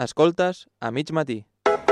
Escoltes a mig matí.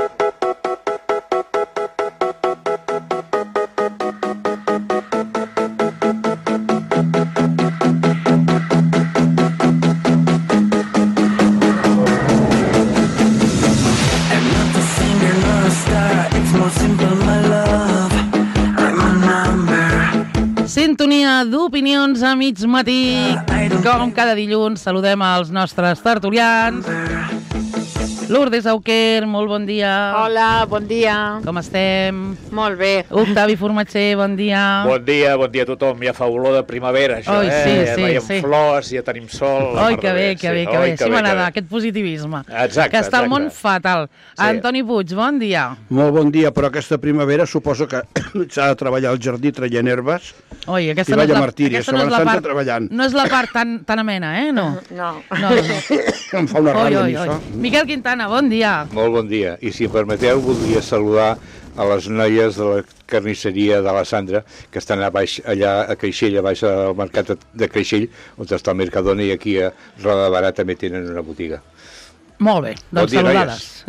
Sintonia d'opinions a mig matí. Com cada dilluns saludem als nostres tertulians. Lourdes Auquer, molt bon dia. Hola, bon dia. Com estem? Molt bé. Octavi Formatger, bon dia. Bon dia a tothom. Ja fa olor de primavera, això, Oi, sí, ja veiem flors, ja tenim sol. Oi, que bé, que bé. Sí, m'agrada aquest positivisme. Exacte, que està el món fatal. Sí. Antoni Puig, bon dia. Molt bon dia, però aquesta primavera suposo que s'ha de treballar al jardí traient herbes. Oi, aquesta I no és vaya la, martiri, aquesta no és la part, treballant. no és la part tan amena, no? No. Em fa una ràbia, això. Miquel Quintana, bon dia. Molt bon dia. I si em permeteu, voldria saludar a les noies de la carnisseria de la Sandra, que estan a baix, allà a Creixell, a baix al mercat de Creixell, on està el Mercadona, i aquí a Roda de Barà també tenen una botiga. Molt bé, doncs bon dia, saludades.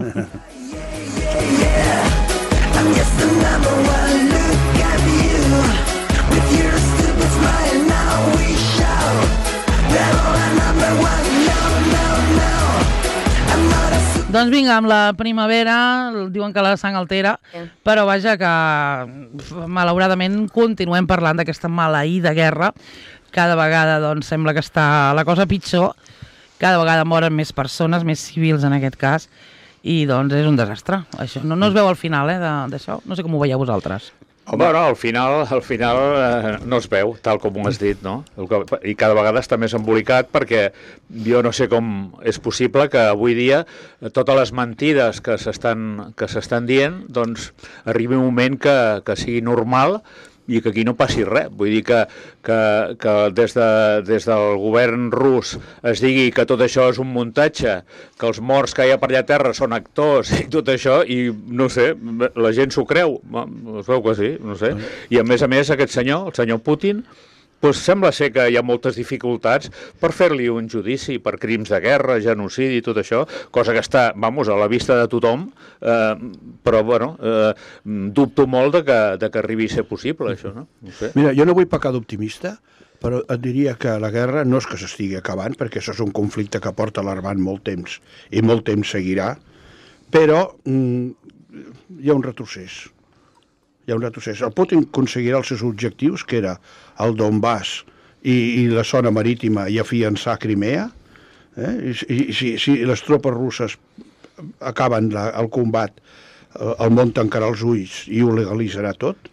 Doncs vinga, amb la primavera, diuen que la sang altera, però vaja que malauradament continuem parlant d'aquesta maleïda guerra. Cada vegada doncs, sembla que està la cosa pitjor, cada vegada moren més persones, més civils en aquest cas, i doncs és un desastre. Això no es veu al final d'això, no sé com ho veieu vosaltres. Bueno, al final no es veu, tal com ho has dit, no? I cada vegada està més embolicat perquè jo no sé com és possible que avui dia totes les mentides que s'estan dient, doncs arribi un moment que sigui normal i que aquí no passi res. Vull dir que des del govern rus es digui que tot això és un muntatge, que els morts que hi ha per allà a terra són actors i tot això, i no sé, la gent s'ho creu. Es veu que sí, no sé. I a més aquest senyor, el senyor Putin, doncs sembla ser que hi ha moltes dificultats per fer-li un judici per crims de guerra, genocidi i tot això, cosa que està, a la vista de tothom, però, bueno, dubto molt de que arribi a ser possible, això, no? No sé. Mira, jo no vull pecar d'optimista, però et diria que la guerra no és que s'estigui acabant, perquè això és un conflicte que porta alarmant molt temps, i molt temps seguirà, però hi ha un retrocés. El Putin aconseguirà els seus objectius, que era el Donbass i la zona marítima, i afiançar Crimea. I si les tropes russes acaben el combat, el món tancarà els ulls i ho legalitzarà tot.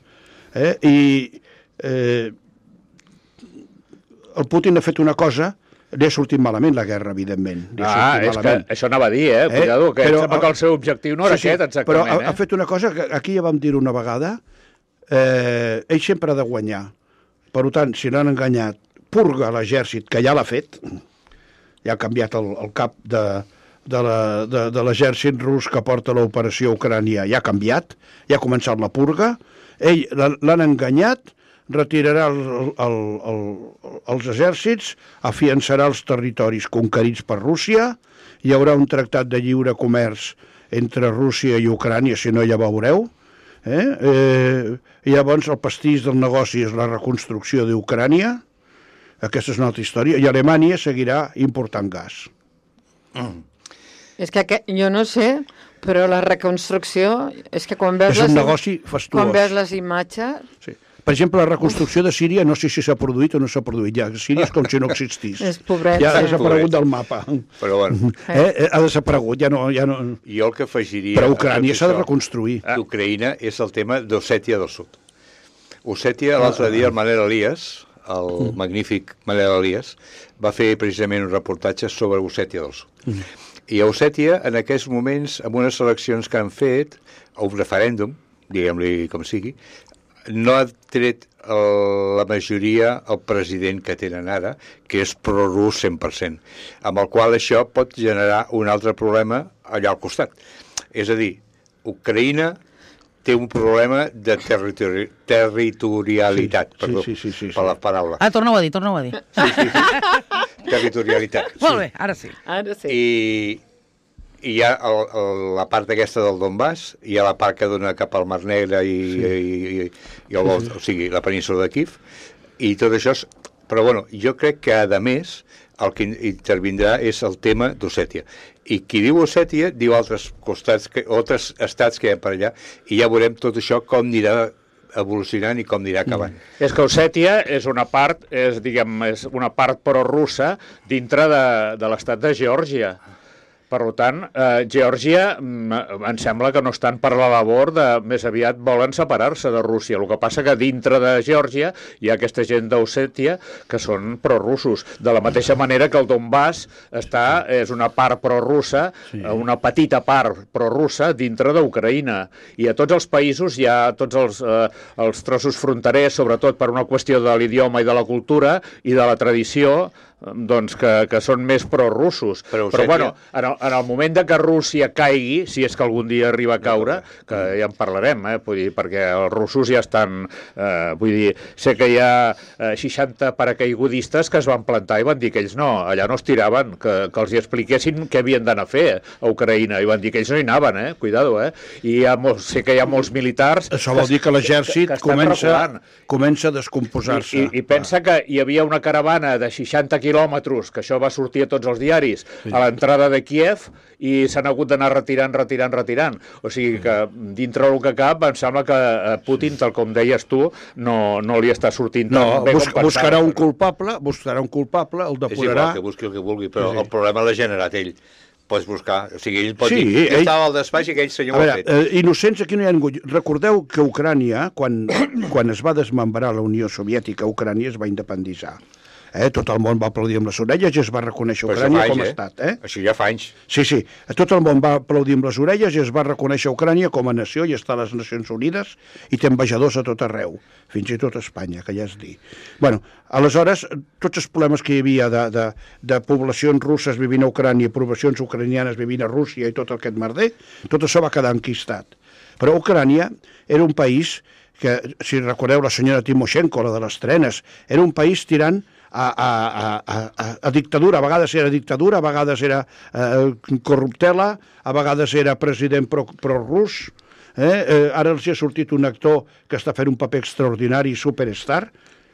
El Putin ha fet una cosa. Li ha sortit malament la guerra, evidentment. És que això anava a dir, cuidado, que sembla que el seu objectiu no era aquest, exactament. Però ha fet una cosa que aquí ja vam dir una vegada, ell sempre ha de guanyar. Per tant, si l'han enganyat, purga l'exèrcit, que ja l'ha fet, ja ha canviat el cap de l'exèrcit rus que porta l'operació a Ucrània, ja ha canviat, ja ha començat la purga, ell l'han enganyat, retirarà els exèrcits, afiançarà els territoris conquerits per Rússia, hi haurà un tractat de lliure comerç entre Rússia i Ucrània, si no ja veureu. I llavors el pastís del negoci és la reconstrucció d'Ucrània, aquesta és una altra història, i Alemanya seguirà important gas. És que jo no sé, però la reconstrucció és que quan veus, és un negoci fastuós. Quan veus les imatges... Sí. Per exemple, la reconstrucció de Síria, no sé si s'ha produït o no s'ha produït. Ja, Síria és com si no existís. És pobret. Ja ha desaparegut del mapa. Però bueno. Ha desaparegut, ja no... Jo el que afegiria... Però Ucrània s'ha de reconstruir. D'Ucraïna és el tema d'Ossètia del Sud. Ossètia, l'altre dia, el Manel Elias, el magnífic Manel Elias, va fer precisament un reportatge sobre Ossètia del Sud. I a Ossètia, en aquests moments, amb unes eleccions que han fet, o un referèndum, diguem-li com sigui, no ha tret la majoria el president que tenen ara, que és prorus 100%, amb el qual això pot generar un altre problema allà al costat. És a dir, Ucraïna té un problema de territorialitat, perdó, per la paraula. Torna-ho a dir. Sí. Territorialitat. Molt bé, ara sí. I hi ha la part aquesta del Donbass, hi ha la part que dona cap al Mar Negre i o sigui, la península de Kíev, i tot això però bueno, jo crec que a més el que intervindrà és el tema d'Ossètia, i qui diu Ossètia diu altres estats que hi ha per allà, i ja veurem tot això com anirà evolucionant i com anirà acabant. És que Ossètia és una part, és una part prorussa dintre de l'estat de Geòrgia. Per tant, Geòrgia em sembla que no estan per la labor més aviat volen separar-se de Rússia. El que passa que dintre de Geòrgia hi ha aquesta gent d'Ossètia que són prorussos. De la mateixa manera que el Donbass és una part prorussa, una petita part prorussa dintre d'Ucraïna. I a tots els països hi ha tots els trossos fronterers, sobretot per una qüestió de l'idioma i de la cultura i de la tradició, doncs que són més prorussos. Però bueno, en el moment de que Rússia caigui, si és que algun dia arriba a caure, que ja en parlarem, vull dir, perquè els russos ja estan... vull dir, sé que hi ha 60 paracaigudistes que es van plantar i van dir que ells no, allà no es tiraven, que els hi expliquessin què havien d'anar a fer a Ucraïna, i van dir que ells no hi anaven, cuidado, I sé que hi ha molts militars... Això vol dir que l'exèrcit comença a descomposar-se. I pensa que hi havia una caravana de 60 quilòmetres, que això va sortir a tots els diaris, a l'entrada de Kíev, i s'han hagut d'anar retirant. O sigui que, dintre del que cap, em sembla que Putin, tal com deies tu, no li està sortint tan bé com pensava. Buscarà un culpable, el depurarà... És igual que busqui el que vulgui, però el problema l'ha generat ell. Pots buscar, o sigui, ell pot dir que estava al despatx i aquell senyor ho ha fet. Innocents aquí no hi ha ningú. Recordeu que Ucrània, quan es va desmembrar la Unió Soviètica, Ucrània es va independitzar. Tot el món va aplaudir amb les orelles i es va reconèixer Ucrània com a estat. Això ja fa anys. Sí, tot el món va aplaudir amb les orelles i es va reconèixer Ucrània com a nació i està a les Nacions Unides i té ambaixadors a tot arreu, fins i tot a Espanya, que ja és dir. Bueno, aleshores, tots els problemes que hi havia de poblacions russes vivint a Ucrània, poblacions ucranianes vivint a Rússia i tot aquest merder, tot això va quedar enquistat. Però Ucrània era un país que, si recordeu la senyora Timoshenko, la de les trenes, era un país tirant a dictadura. A vegades era dictadura, a vegades era corruptela, a vegades era president prorrus. Ara els ha sortit un actor que està fent un paper extraordinari, superstar.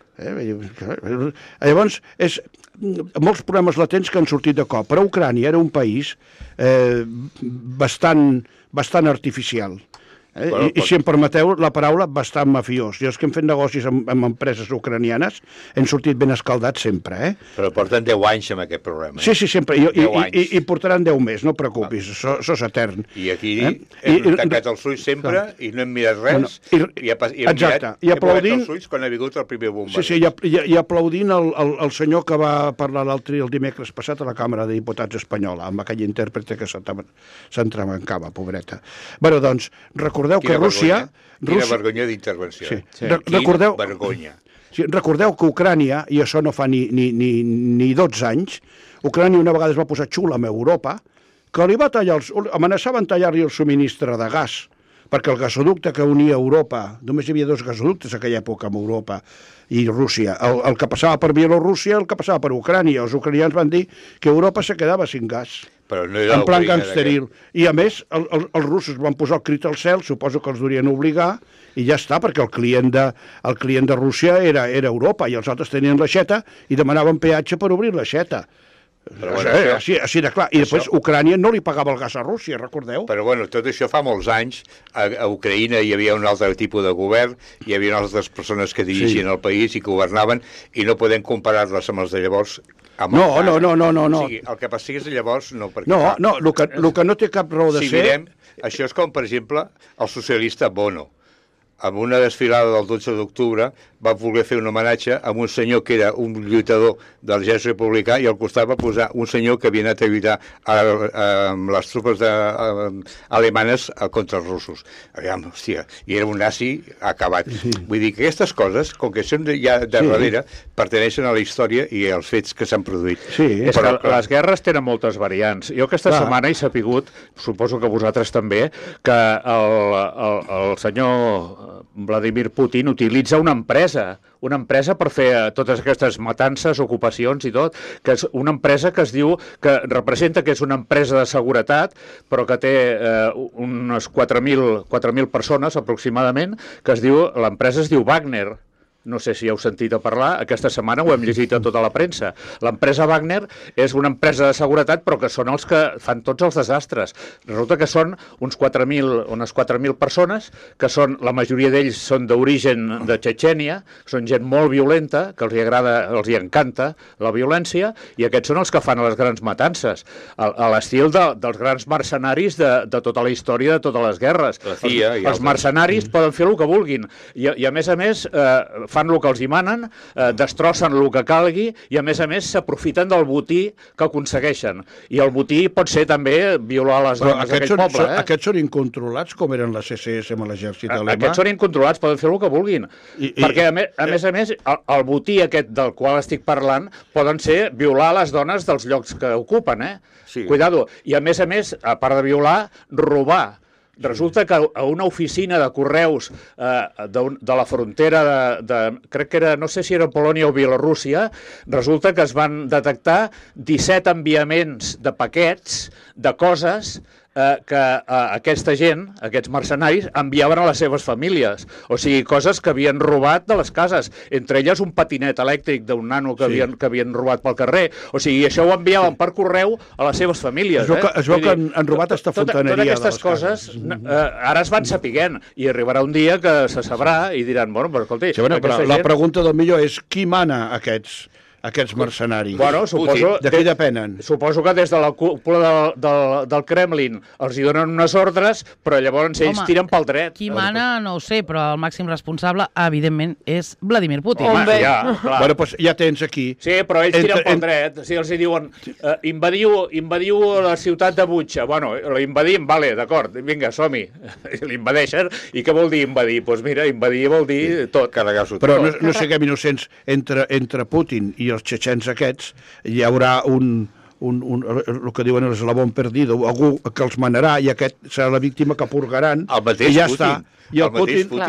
Llavors, molts problemes latents que han sortit de cop. Però Ucrània era un país bastant artificial. I si em permeteu la paraula, bastant mafiós. Jo és que hem fet negocis amb empreses ucranianes, hem sortit ben escaldats sempre. Però porten 10 anys amb aquest problema. Sí, sempre. I portaran 10 més, no preocupis, això és etern. I aquí hem tancat els ulls sempre i no hem mirat res. Exacte. I aplaudint... els ulls quan ha vingut el primer bombardeig. Sí, i aplaudint el senyor que va parlar l'altre el dimecres passat a la Càmera de Diputats espanyola, amb aquell intèrprete que s'entrebancava, pobreta. Bé, doncs, recordeu que Rússia... Quina vergonya d'intervenció. Recordeu... Vergonya. Recordeu que Ucrània, i això no fa ni 12 anys, Ucrània una vegada es va posar xula amb Europa, que li va tallar amenaçaven tallar-li el subministre de gas, perquè el gasoducte que unia Europa, només hi havia 2 gasoductes en aquella època amb Europa i Rússia, el que passava per Bielorússia, el que passava per Ucrània. Els ucranians van dir que Europa se quedava sin gas, però no era en plan gangsteril. I a més, els russos van posar el crit al cel, suposo que els durien obligar, i ja està, perquè el client de Rússia era Europa, i els altres tenien l'aixeta i demanaven peatge per obrir l'aixeta. Així de clar. I després Ucrània no li pagava el gas a Rússia, recordeu? Però bueno, tot això fa molts anys. A Ucraïna hi havia un altre tipus de govern, hi havia altres persones que dirigien el país i que governaven, i no podem comparar-les amb els de llavors. No. O sigui, el que passi és de llavors, no. No, el que no té cap raó de ser... Si mirem, això és com, per exemple, el socialista Bono. En una desfilada del 12 d'octubre va voler fer un homenatge a un senyor que era un lluitador de l'exèrcit republicà i al costat va posar un senyor que havia anat a lluitar amb les tropes alemanes contra els russos. Hòstia, i era un nazi acabat. Vull dir que aquestes coses, com que són ja de darrere, perteneixen a la història i als fets que s'han produït. És que les guerres tenen moltes variants. Jo aquesta setmana he sapigut, suposo que vosaltres també, que el senyor Vladimir Putin utilitza una empresa per fer totes aquestes matances, ocupacions i tot, que és una empresa que es diu, que representa que és una empresa de seguretat, però que té unes 4.000 persones aproximadament, que l'empresa es diu Wagner. No sé si heu sentit a parlar, aquesta setmana ho hem llegit a tota la premsa. L'empresa Wagner és una empresa de seguretat, però que són els que fan tots els desastres. Resulta que són unes 4.000 persones, que la majoria d'ells són d'origen de Txetxènia, són gent molt violenta, que els hi encanta la violència, i aquests són els que fan les grans matances, a l'estil dels grans mercenaris de tota la història de totes les guerres. Els mercenaris poden fer el que vulguin, i a més, fan el que els hi manen, destrossen el que calgui i, a més, s'aprofiten del botí que aconsegueixen. I el botí pot ser també violar les dones d'aquell poble. Aquests són incontrolats, com eren les SS amb l'exèrcit alemà? Aquests són incontrolats, poden fer el que vulguin. Perquè, a més, el botí aquest del qual estic parlant poden ser violar les dones dels llocs que ocupen, Cuidado. I, a més, a part de violar, robar. Resulta que a una oficina de correus de la frontera crec que era, no sé si era Polònia o Bielorússia, resulta que es van detectar 17 enviaments de paquets de coses que aquesta gent, aquests mercenaris, enviaven a les seves famílies. O sigui, coses que havien robat de les cases. Entre elles un patinet elèctric d'un nano que havien robat pel carrer. O sigui, això ho enviaven per correu a les seves famílies. Es veu que han robat aquesta fontaneria de les cases. Totes aquestes coses ara es van sapiguent, i arribarà un dia que se sabrà i diran, bueno, però escolti... La pregunta del millor és qui mana aquests mercenaris? Bueno, de què depenen? Suposo que des de la cúpula del Kremlin els hi donen unes ordres, però llavors ells tiren pel dret. Qui mana, no ho sé, però el màxim responsable, evidentment, és Vladimir Putin. Bueno, doncs ja tens aquí... Sí, però ells tiren pel dret. Si els hi diuen, invadiu la ciutat de Butxa. Bueno, l'invadim, vale, d'acord, vinga, som-hi. L'invadeixen, i què vol dir invadir? Doncs mira, invadir vol dir tot. Però no siguem innocents, entre Putin i els txetxens aquests, hi haurà el que diuen l'eslabón perdido, algú que els manarà, i aquest serà la víctima que purgaran, i ja està. I el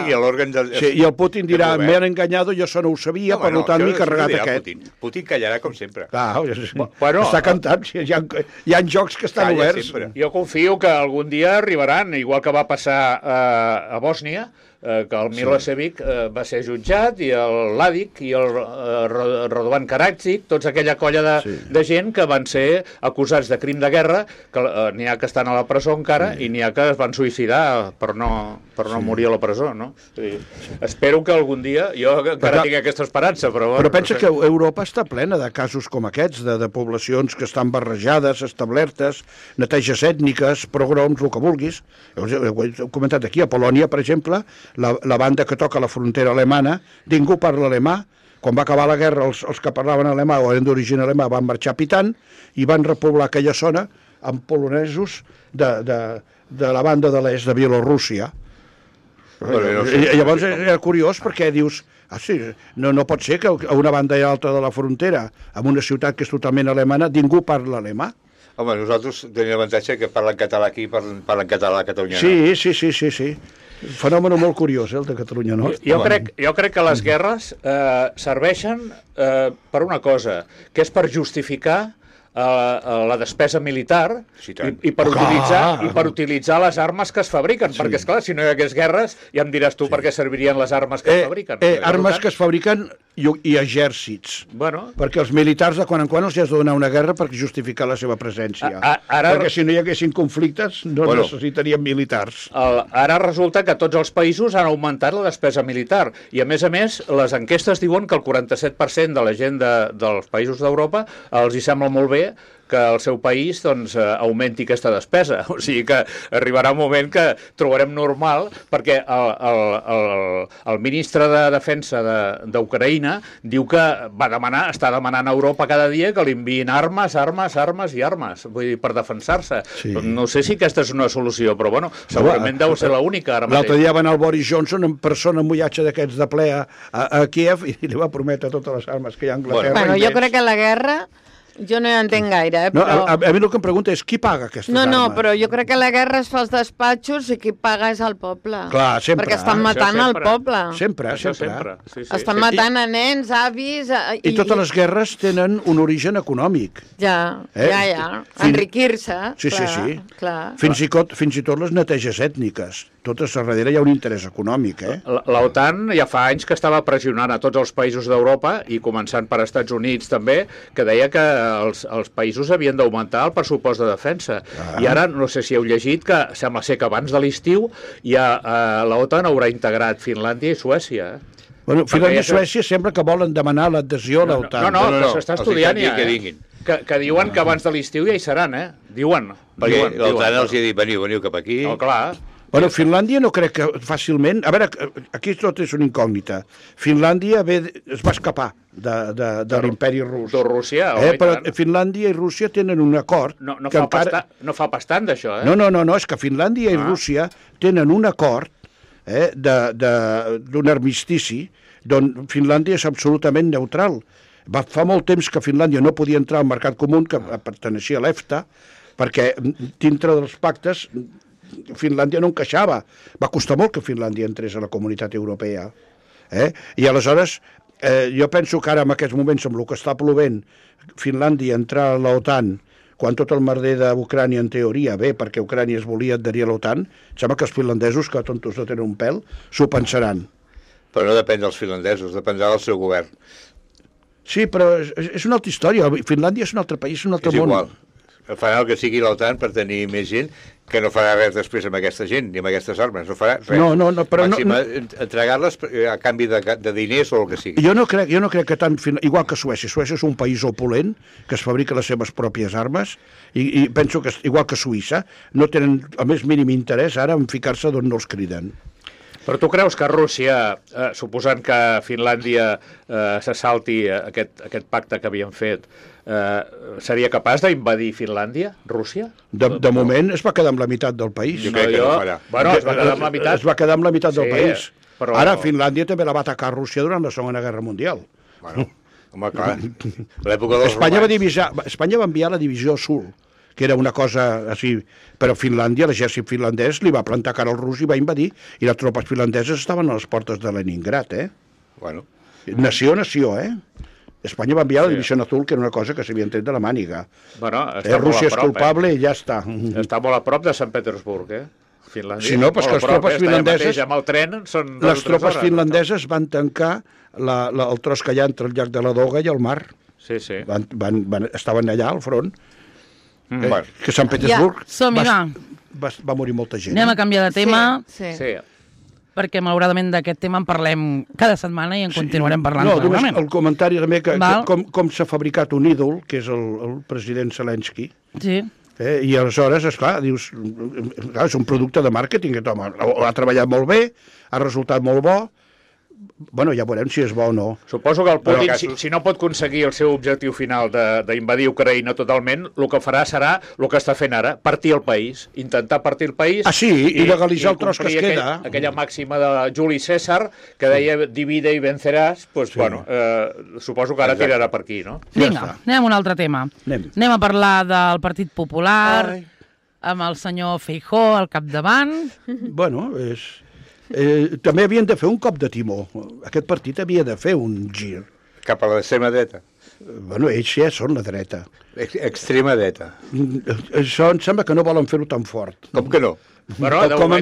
Putin dirà, me han enganyado, jo això no ho sabia, per tant m'he carregat aquest. Putin callarà com sempre. Està cantant, hi ha jocs que estan oberts. Jo confio que algun dia arribaran, igual que va passar a Bòsnia, que el Milosevic va ser jutjat, i el Mladic i el Radovan Karadzic, tots aquella colla de gent que van ser acusats de crim de guerra, que n'hi ha que estan a la presó encara, i n'hi ha que es van suïcidar per no morir a la presó, no? Espero que algun dia, jo encara tinc aquesta esperança, però... Però pensa que Europa està plena de casos com aquests, de poblacions que estan barrejades, establertes, neteges ètniques, pogroms, el que vulguis. Ho he comentat aquí, a Polònia, per exemple, la banda que toca la frontera alemana, ningú parla alemà. Quan va acabar la guerra, els que parlaven alemà o eren d'origen alemà van marxar pitant i van repoblar aquella zona amb polonesos de la banda de l'est de Bielorússia. Llavors era curiós perquè dius, no pot ser que a una banda i altra de la frontera, en una ciutat que és totalment alemana, ningú parla alemà. Home, nosaltres tenim l'avantatge que parlen català aquí i parlen català a Catalunya. Sí. Fenomen molt curiós, el de Catalunya Nord. Jo crec que les guerres serveixen per una cosa, que és per justificar la despesa militar i per utilitzar les armes que es fabriquen, perquè, esclar, si no hi hagués guerres, ja em diràs tu per què servirien les armes que es fabriquen. Armes que es fabriquen i exèrcits. Perquè els militars de quan en quan els has de donar una guerra per justificar la seva presència. Perquè si no hi haguessin conflictes no necessitarien militars. Ara resulta que tots els països han augmentat la despesa militar, i a més, les enquestes diuen que el 47% de la gent dels països d'Europa els hi sembla molt bé que el seu país augmenti aquesta despesa. O sigui que arribarà un moment que trobarem normal, perquè el ministre de Defensa d'Ucraïna diu que està demanant a Europa cada dia que li enviïn armes, vull dir, per defensar-se. No sé si aquesta és una solució, però bueno, segurament deu ser l'única ara mateix. L'altre dia va anar el Boris Johnson en persona en un viatge d'aquests de ple a Kiev i li va prometre totes les armes que hi ha a Anglaterra. Jo crec que la guerra Jo no hi entenc gaire, No, però... a mi el que em pregunta és qui paga aquestes armes? No, però jo crec que la guerra es fa als despatxos i qui paga és el poble. Clar, sempre. Perquè estan matant el poble. Sempre. Sí. Estan matant a nens, avis... I totes les guerres tenen un origen econòmic. Ja. Enriquir-se. Sí. Clar. Fins i tot les neteges ètniques. Totes a darrere hi ha un interès econòmic, L'OTAN ja fa anys que estava pressionant a tots els països d'Europa, i començant per Estats Units també, que deia que els països havien d'augmentar el pressupost de defensa. I ara, no sé si heu llegit, que sembla ser que abans de l'estiu ja l'OTAN haurà integrat Finlàndia i Suècia. Bueno, Finlàndia i Suècia sembla que volen demanar l'adhesió a l'OTAN. No, s'està estudiant ja. Que vinguin. Que diuen que abans de l'estiu ja hi seran, Diuen. Perquè l'OTAN els ha dit, veniu cap aquí. No, clar. Bueno, Finlàndia no crec que fàcilment... A veure, aquí tot és una incògnita. Finlàndia es va escapar de l'imperi rus. De Rússia, però Finlàndia i Rússia tenen un acord... No fa pas tant d'això, No, és que Finlàndia i Rússia tenen un acord d'un armistici d'on Finlàndia és absolutament neutral. Fa molt temps que Finlàndia no podia entrar al mercat comú, que perteneixia a l'EFTA, perquè dintre dels pactes Finlàndia no encaixava. Va costar molt que Finlàndia entrés a la comunitat europea. I aleshores, jo penso que ara, en aquests moments, amb el que està plovent, Finlàndia entrar a l'OTAN, quan tot el merder d'Ucrània, en teoria, perquè Ucrània es volia adherir a l'OTAN, sembla que els finlandesos, que tontos no tenen un pèl, s'ho pensaran. Però no depèn dels finlandesos, dependrà del seu govern. Sí, però és una altra història. Finlàndia és un altre país, un altre món. És igual. Farà el que sigui l'OTAN per tenir més gent, que no farà res després amb aquesta gent, ni amb aquestes armes, no farà res. No, però entregar-les a canvi de diners o el que sigui. Jo no crec que tant... Igual que Suècia. Suècia és un país opulent, que es fabrica les seves pròpies armes, i penso que, igual que Suïssa, no tenen el més mínim interès ara en ficar-se d'on no els criden. Però tu creus que Rússia, suposant que Finlàndia se salti aquest pacte que havien fet, seria capaç d'invadir Finlàndia, Rússia? De moment es va quedar amb la meitat del país. Jo crec que no farà. Bueno, es va quedar amb la meitat. Es va quedar amb la meitat del país. Però... Ara Finlàndia també la va atacar Rússia durant la Segona Guerra Mundial. Bueno, home, clar, l'època dels romans. Espanya va enviar la divisió Sul, que era una cosa així, però Finlàndia, l'exèrcit finlandès, li va plantar cara al rus i va invadir, i les tropes finlandeses estaven a les portes de Leningrad, Bueno. Nació, Espanya va enviar la divisió Azul, que era una cosa que s'havia tret de la màniga. Bueno, està Rússia molt a prop, és culpable i ja està. Està molt a prop de Sant Petersburg, Finlàndia. Si no, però que les tropes finlandeses... Amb el tren són 2 o 3 hores. Les tropes finlandeses van tancar el tros que hi ha entre el llac de la Doga i el mar. Sí. Estaven allà al front. Que Sant Petersburg va morir molta gent. Anem a canviar de tema. Sí. Perquè malauradament d'aquest tema en parlem cada setmana i en continuarem parlant. No, només el comentari també que Val. com s'ha fabricat un ídol, que és el president Zelensky, Sí. I aleshores, esclar, dius, és un producte de màrqueting, que home, ha treballat molt bé, ha resultat molt bo. Bueno, ja veurem si és bo o no. Suposo que el Putin, si no pot aconseguir el seu objectiu final d'invadir Ucraïna totalment, el que farà serà el que està fent ara, partir el país, intentar partir el país... Ah, sí? I legalitzar el tros que es queda? Aquella màxima de Juli César, que deia divide i venceràs, doncs, bueno, suposo que ara tirarà per aquí, no? Vinga, anem a un altre tema. Anem a parlar del Partit Popular, amb el senyor Feijóo al capdavant. Bueno, també havien de fer un cop de timó. Aquest partit havia de fer un gir. Cap a l'extrema dreta. Bueno, ells ja són la dreta. Extrema dreta. Això em sembla que no volen fer-ho tan fort. Com que no? Bueno, com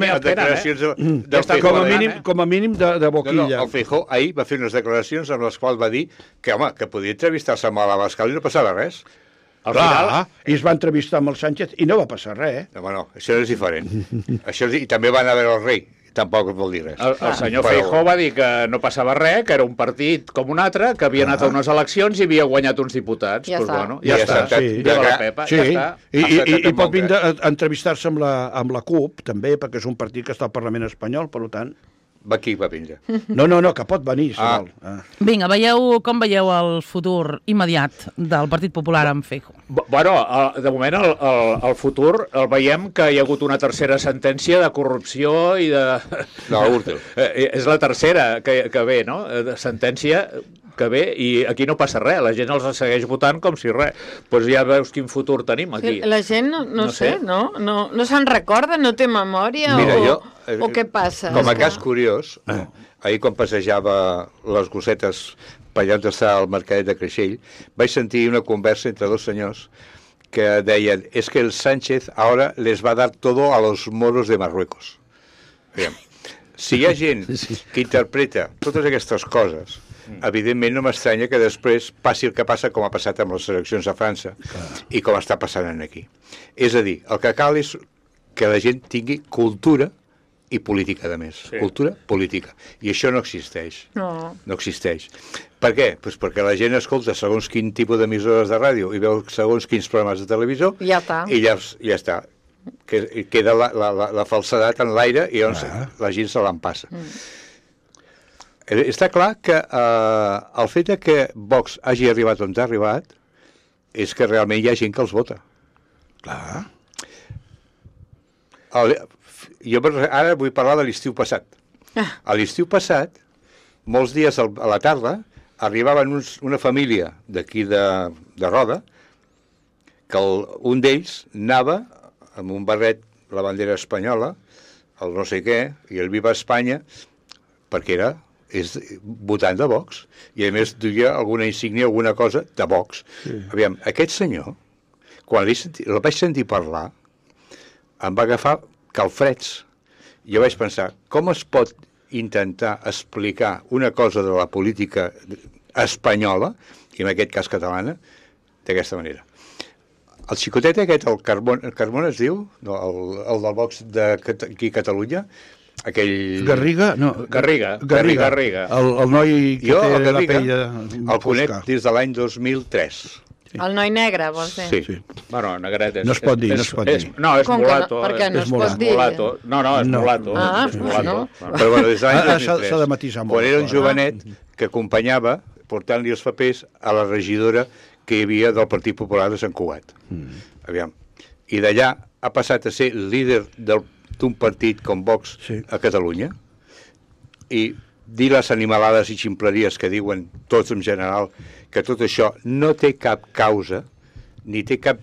a mínim de boquilla. No, el Feijóo ahir va fer unes declaracions amb les quals va dir que, home, que podia entrevistar-se amb l'Abascal i no passava res. I es va entrevistar amb el Sánchez i no va passar res, No, això és diferent. I també van a veure el rei. Tampoc vol dir res. El senyor Feijóo va dir que no passava res, que era un partit com un altre, que havia anat a unes eleccions i havia guanyat uns diputats. Ja està. Bueno, ja està. Viva la Pepa, ja està. I pot vindre a entrevistar-se amb la CUP, també, perquè és un partit que està al Parlament espanyol, per tant... Va aquí, va vindre. No, que pot venir, si vol. Vinga, com veieu el futur immediat del Partit Popular amb Feijóo? Bueno, de moment el futur el veiem que hi ha hagut una tercera sentència de corrupció i de... No, últim. És la tercera que ve, no? De sentència que bé, i aquí no passa res, la gent els segueix votant com si res. Doncs ja veus quin futur tenim aquí. La gent, no sé, no se'n recorda, no té memòria, Mira, o què passa? Com a cas curiós, ahir quan passejava les gossetes per allà on està el mercadet de Creixell, vaig sentir una conversa entre dos senyors que deien, es que el Sánchez ahora les va dar todo a los moros de Marruecos. Aviam, si hi ha gent que interpreta totes aquestes coses, evidentment no m'estranya que després passi el que passa com ha passat amb les eleccions a França i com està passant aquí. És a dir, el que cal és que la gent tingui cultura i política, a més. Sí. Cultura, política. I això no existeix. No existeix. Per què? Pues perquè la gent escolta segons quin tipus d'emissores de ràdio i veu segons quins programes de televisió i ja està. Queda la falsedat en l'aire i llavors la gent se l'empassa. Està clar que el fet que Vox hagi arribat on ha arribat és que realment hi ha gent que els vota. Clar. Jo ara vull parlar de l'estiu passat. A l'estiu passat, molts dies a la tarda, arribaven una família d'aquí de Roda, que un d'ells anava amb un barret, la bandera espanyola, el no sé què, i el Viva Espanya, perquè és votant de Vox, i a més duia alguna insígnia, alguna cosa de Vox. Sí. Aviam, aquest senyor, quan el vaig sentir parlar, em va agafar calfreds. Jo vaig pensar, com es pot intentar explicar una cosa de la política espanyola, i en aquest cas catalana, d'aquesta manera. El xicotet aquest, el Carmona es diu, el del Vox d'aquí a Catalunya, aquell... Garriga? No. Garriga. El noi que té la pell el conec des de l'any 2003. El noi negre, vols dir? Sí. Bueno, negret no es pot dir, No, és mulato. Per què no es pot dir? No, és mulato. Però bueno, des de l'any 2003. S'ha de matisar molt. Quan era un jovenet que acompanyava, portant-li els papers a la regidora que hi havia del Partit Popular de Sant Cugat. Aviam. I d'allà ha passat a ser líder d'un partit com Vox a Catalunya i dir les animalades i ximpleries que diuen tots en general, que tot això no té cap causa, ni té cap...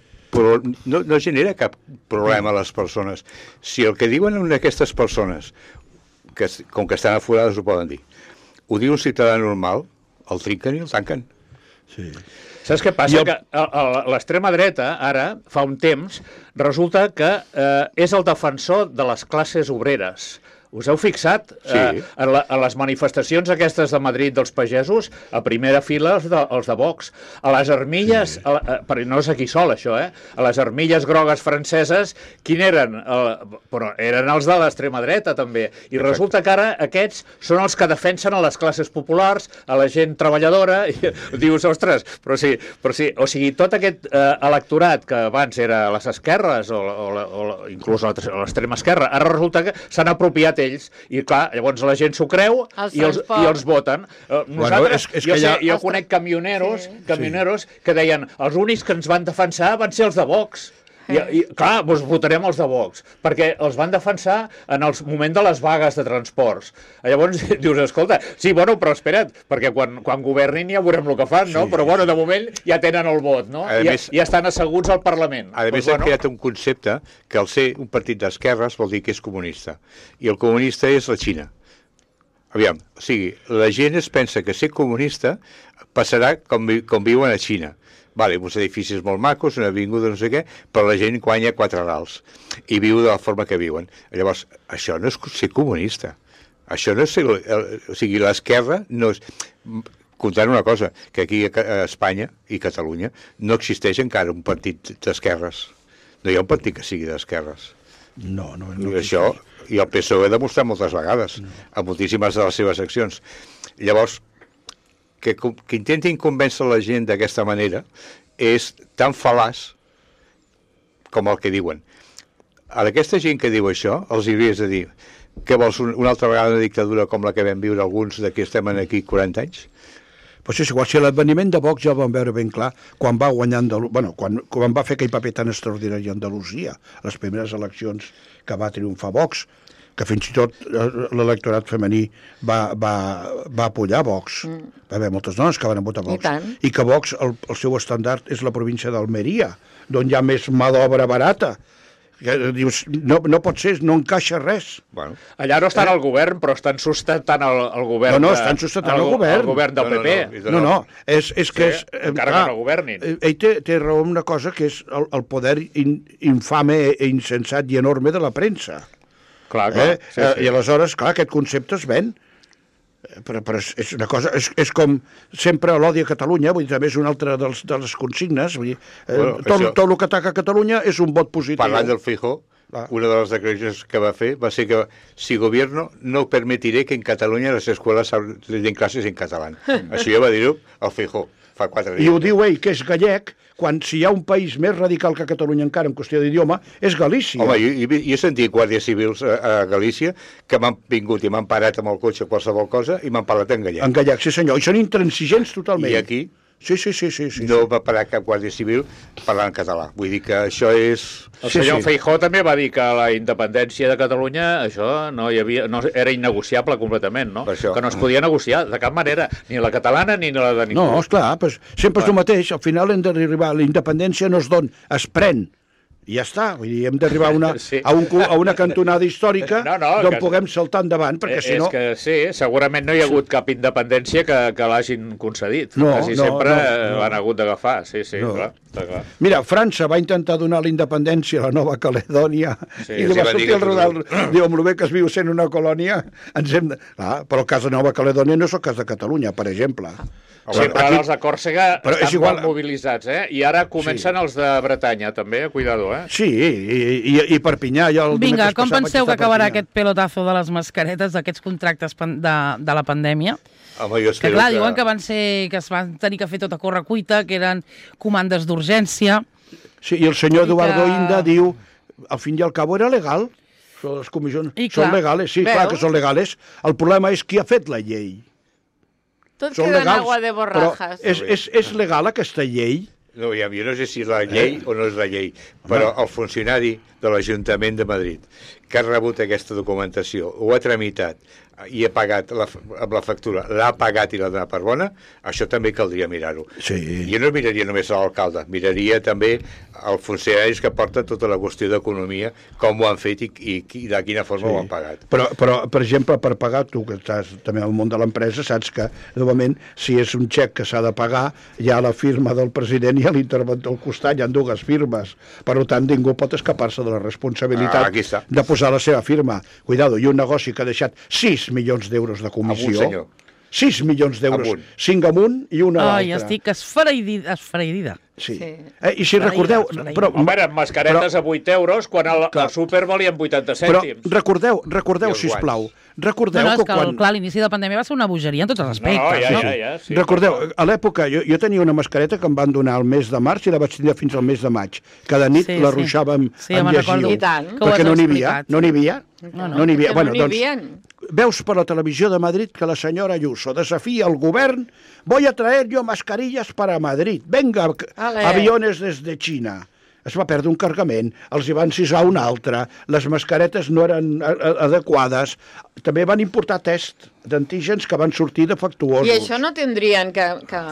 no genera cap problema a les persones. Si el que diuen aquestes persones, que com que estan aforades ho poden dir, ho diu un ciutadà normal, el trinquen i el tanquen. Sí. Saps què passa? Que l'extrema dreta, ara, fa un temps, resulta que és el defensor de les classes obreres. Us heu fixat? Sí. A les manifestacions aquestes de Madrid dels pagesos, a primera fila els de Vox. A les armilles, però no és aquí sol això, a les armilles grogues franceses, quin eren? Però eren els de l'extrema dreta també. I resulta que ara aquests són els que defensen a les classes populars, a la gent treballadora, i dius, ostres, però sí, o sigui, tot aquest electorat que abans era a les esquerres, o inclús a l'extrema esquerra, ara resulta que s'han apropiat ells, i clar, llavors la gent s'ho creu i els voten. Nosaltres, jo conec camioneros que deien, els únics que ens van defensar van ser els de Vox. I clar, doncs votarem els de Vox, perquè els van defensar en el moment de les vagues de transports. Llavors dius, escolta, sí, bueno, però espera't, perquè quan governin ja veurem el que fan, no? Però bueno, de moment ja tenen el vot, no? I estan asseguts al Parlament. A més, han creat un concepte que al ser un partit d'esquerres vol dir que és comunista. I el comunista és la Xina. Aviam, o sigui, la gent es pensa que ser comunista passarà com viuen a Xina. Vale, uns edificis molt macos, una avinguda, no sé què, però la gent guanya 4 rals i viu de la forma que viuen. Llavors, això no és ser comunista. Això no és ser... O sigui, l'esquerra no és... Comptant una cosa, que aquí a Espanya i Catalunya no existeix encara un partit d'esquerres. No hi ha un partit que sigui d'esquerres. No això, i el PSOE ha demostrat moltes vegades, a moltíssimes de les seves accions. Llavors, que intentin convèncer la gent d'aquesta manera és tan fal·laç com el que diuen. A aquesta gent que diu això, els hauries de dir que vols una altra vegada una dictadura com la que vam viure alguns de que estem aquí 40 anys? Però és igual, si l'adveniment de Vox ja el vam veure ben clar quan va guanyar quan va fer aquell paper tan extraordinari a Andalusia, les primeres eleccions que va triomfar Vox. que fins i tot l'electorat femení va apoyar Vox. Va haver moltes dones que van votar Vox. I que Vox, el seu estandard és la província d'Almeria, d'on hi ha més mà d'obra barata. Dius, no pot ser, no encaixa res. Bueno. Allà no estan al govern, però estan sustentant el govern. No, estan sustentant el govern. El govern del PP. No, és que és... Encara que no governin. Ell té raó en una cosa que és el poder infame i insensat i enorme de la premsa. Clar. I aleshores, clar, aquest concepte es ven. Però és una cosa, és com sempre l'odi a Catalunya, vull dir, també és una altra de les consignes, vull dir, tot el que ataca a Catalunya és un vot positiu. Parlant del Feijóo, una de les declaracions que va fer va ser que si gobierno no permitiré que en Catalunya les escoles den classes en català. Això ja va dir-ho el Feijóo fa 4 dies. I ho diu ell, que és gallec, quan si hi ha un país més radical que Catalunya encara en qüestió d'idioma, és Galícia. Home, jo he sentit guàrdies civils a Galícia que m'han vingut i m'han parat amb el cotxe qualsevol cosa i m'han parlat en gallec. En gallec, sí senyor, i són intransigents totalment. I aquí sí. No va parar cap guàrdia civil parlant en català. Vull dir que això és... El senyor Feijóo també va dir que la independència de Catalunya, això no era innegociable completament, no? Que no es podia negociar de cap manera, ni la catalana ni la de ningú. No, esclar, pues, sempre és el mateix. Al final hem d'arribar, la independència no es dona, es pren. I ja està, vull dir, hem d'arribar a una cantonada històrica d'on puguem saltar endavant, perquè si no... És que sí, segurament no hi ha hagut cap independència que l'hagin concedit. Quasi sempre l'han hagut d'agafar, sí, clar. Mira, França va intentar donar la independència a la Nova Caledònia i li va sortir el rodal, diu, amb el bé que es viu sent una colònia, però el cas de Nova Caledònia no és el cas de Catalunya, per exemple. Sí, però ara els de Còrsega estan molt mobilitzats, I ara comencen els de Bretanya, també, cuidado, Sí, i Perpinyà... Vinga, com penseu que acabarà aquest pelotazo de les mascaretes, d'aquests contractes de la pandèmia? Home, jo espero que clar, diuen que es van tenir que fer tot a correcuita, que eren comandes d'urgència... Sí, i el senyor Eduardo Inda diu, al fin i al cabo era legal, les comissions són legales, sí, clar que són legales, el problema és qui ha fet la llei. Tot queda en agua de borrajas. És legal aquesta llei? No, jo no sé si és la llei o no és la llei, però el funcionari de l'Ajuntament de Madrid que ha rebut aquesta documentació, ho ha tramitat i ha pagat amb la factura, l'ha pagat i l'ha donat per bona, això també caldria mirar-ho. Sí. Jo no miraria només l'alcalde, miraria també els funcionaris que porten tota la qüestió d'economia, com ho han fet i de quina forma ho han pagat. Però, per exemple, per pagar, tu que estàs també al món de l'empresa, saps que, novament, si és un xec que s'ha de pagar, hi ha la firma del president i l'interventor al costat, hi ha dues firmes. Per tant, ningú pot escapar-se de la responsabilitat de posar la seva firma. Cuidado, i un negoci que ha deixat 6 milions d'euros de comissió. Amunt, senyor. 6 milions d'euros. 5 amunt i una a l'altra. Ai, estic esfereïdida. Sí. I si recordeu... Home, eren mascaretes a 8 euros quan al súper valien 80 cèntims. Però recordeu, sisplau, recordeu que quan... Clar, l'inici de la pandèmia va ser una bogeria en tots els aspectes. Ja. Recordeu, a l'època, jo tenia una mascareta que em van donar al mes de març i la vaig tenir fins al mes de maig. Cada nit la ruixàvem amb llegiu. Perquè no n'hi havia. No n'hi havia. Bueno, doncs, veus per la televisió de Madrid que la senyora Ayuso desafia el govern, voy a traer yo mascarillas para Madrid. Venga, aviones des de Xina. Es va perdre un cargament, els hi van cisar un altre, les mascaretes no eren adequades, també van importar test d'antígens que van sortir defectuosos. I això no tindrien que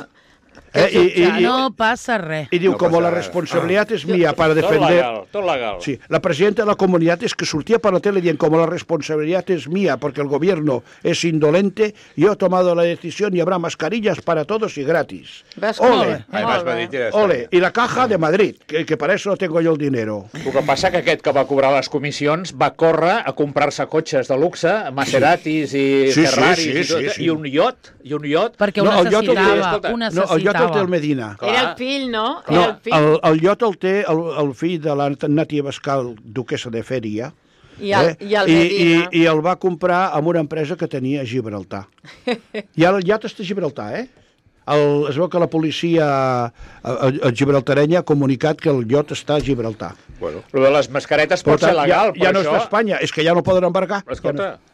no pasa res. Y digo, como la responsabilidad es mía para defender... Todo legal. Sí, la presidenta de la comunidad es que surtía para la tele diciendo, como la responsabilidad es mía porque el gobierno es indolente, yo he tomado la decisión y habrá mascarillas para todos y gratis. Ole. Ole. Y la caja de Madrid, que para eso tengo yo el dinero. El que passa que aquest que va cobrar les comissions va córrer a comprar-se cotxes de luxe, Maseratis i Ferraris i un iot. Perquè ho necessitava. El iot el té el Medina. Era el fill, no? El iot el té el fill de la Nàtia Bascal, duquessa de Fèria, i el Medina. I el va comprar amb una empresa que tenia a Gibraltar. I el iot està a Gibraltar, es veu que la policia gibraltarenya ha comunicat que el iot està a Gibraltar. Bueno, lo de les mascaretes pot ser legal, ja no està a Espanya, és que ja no poden embarcar. Escolta,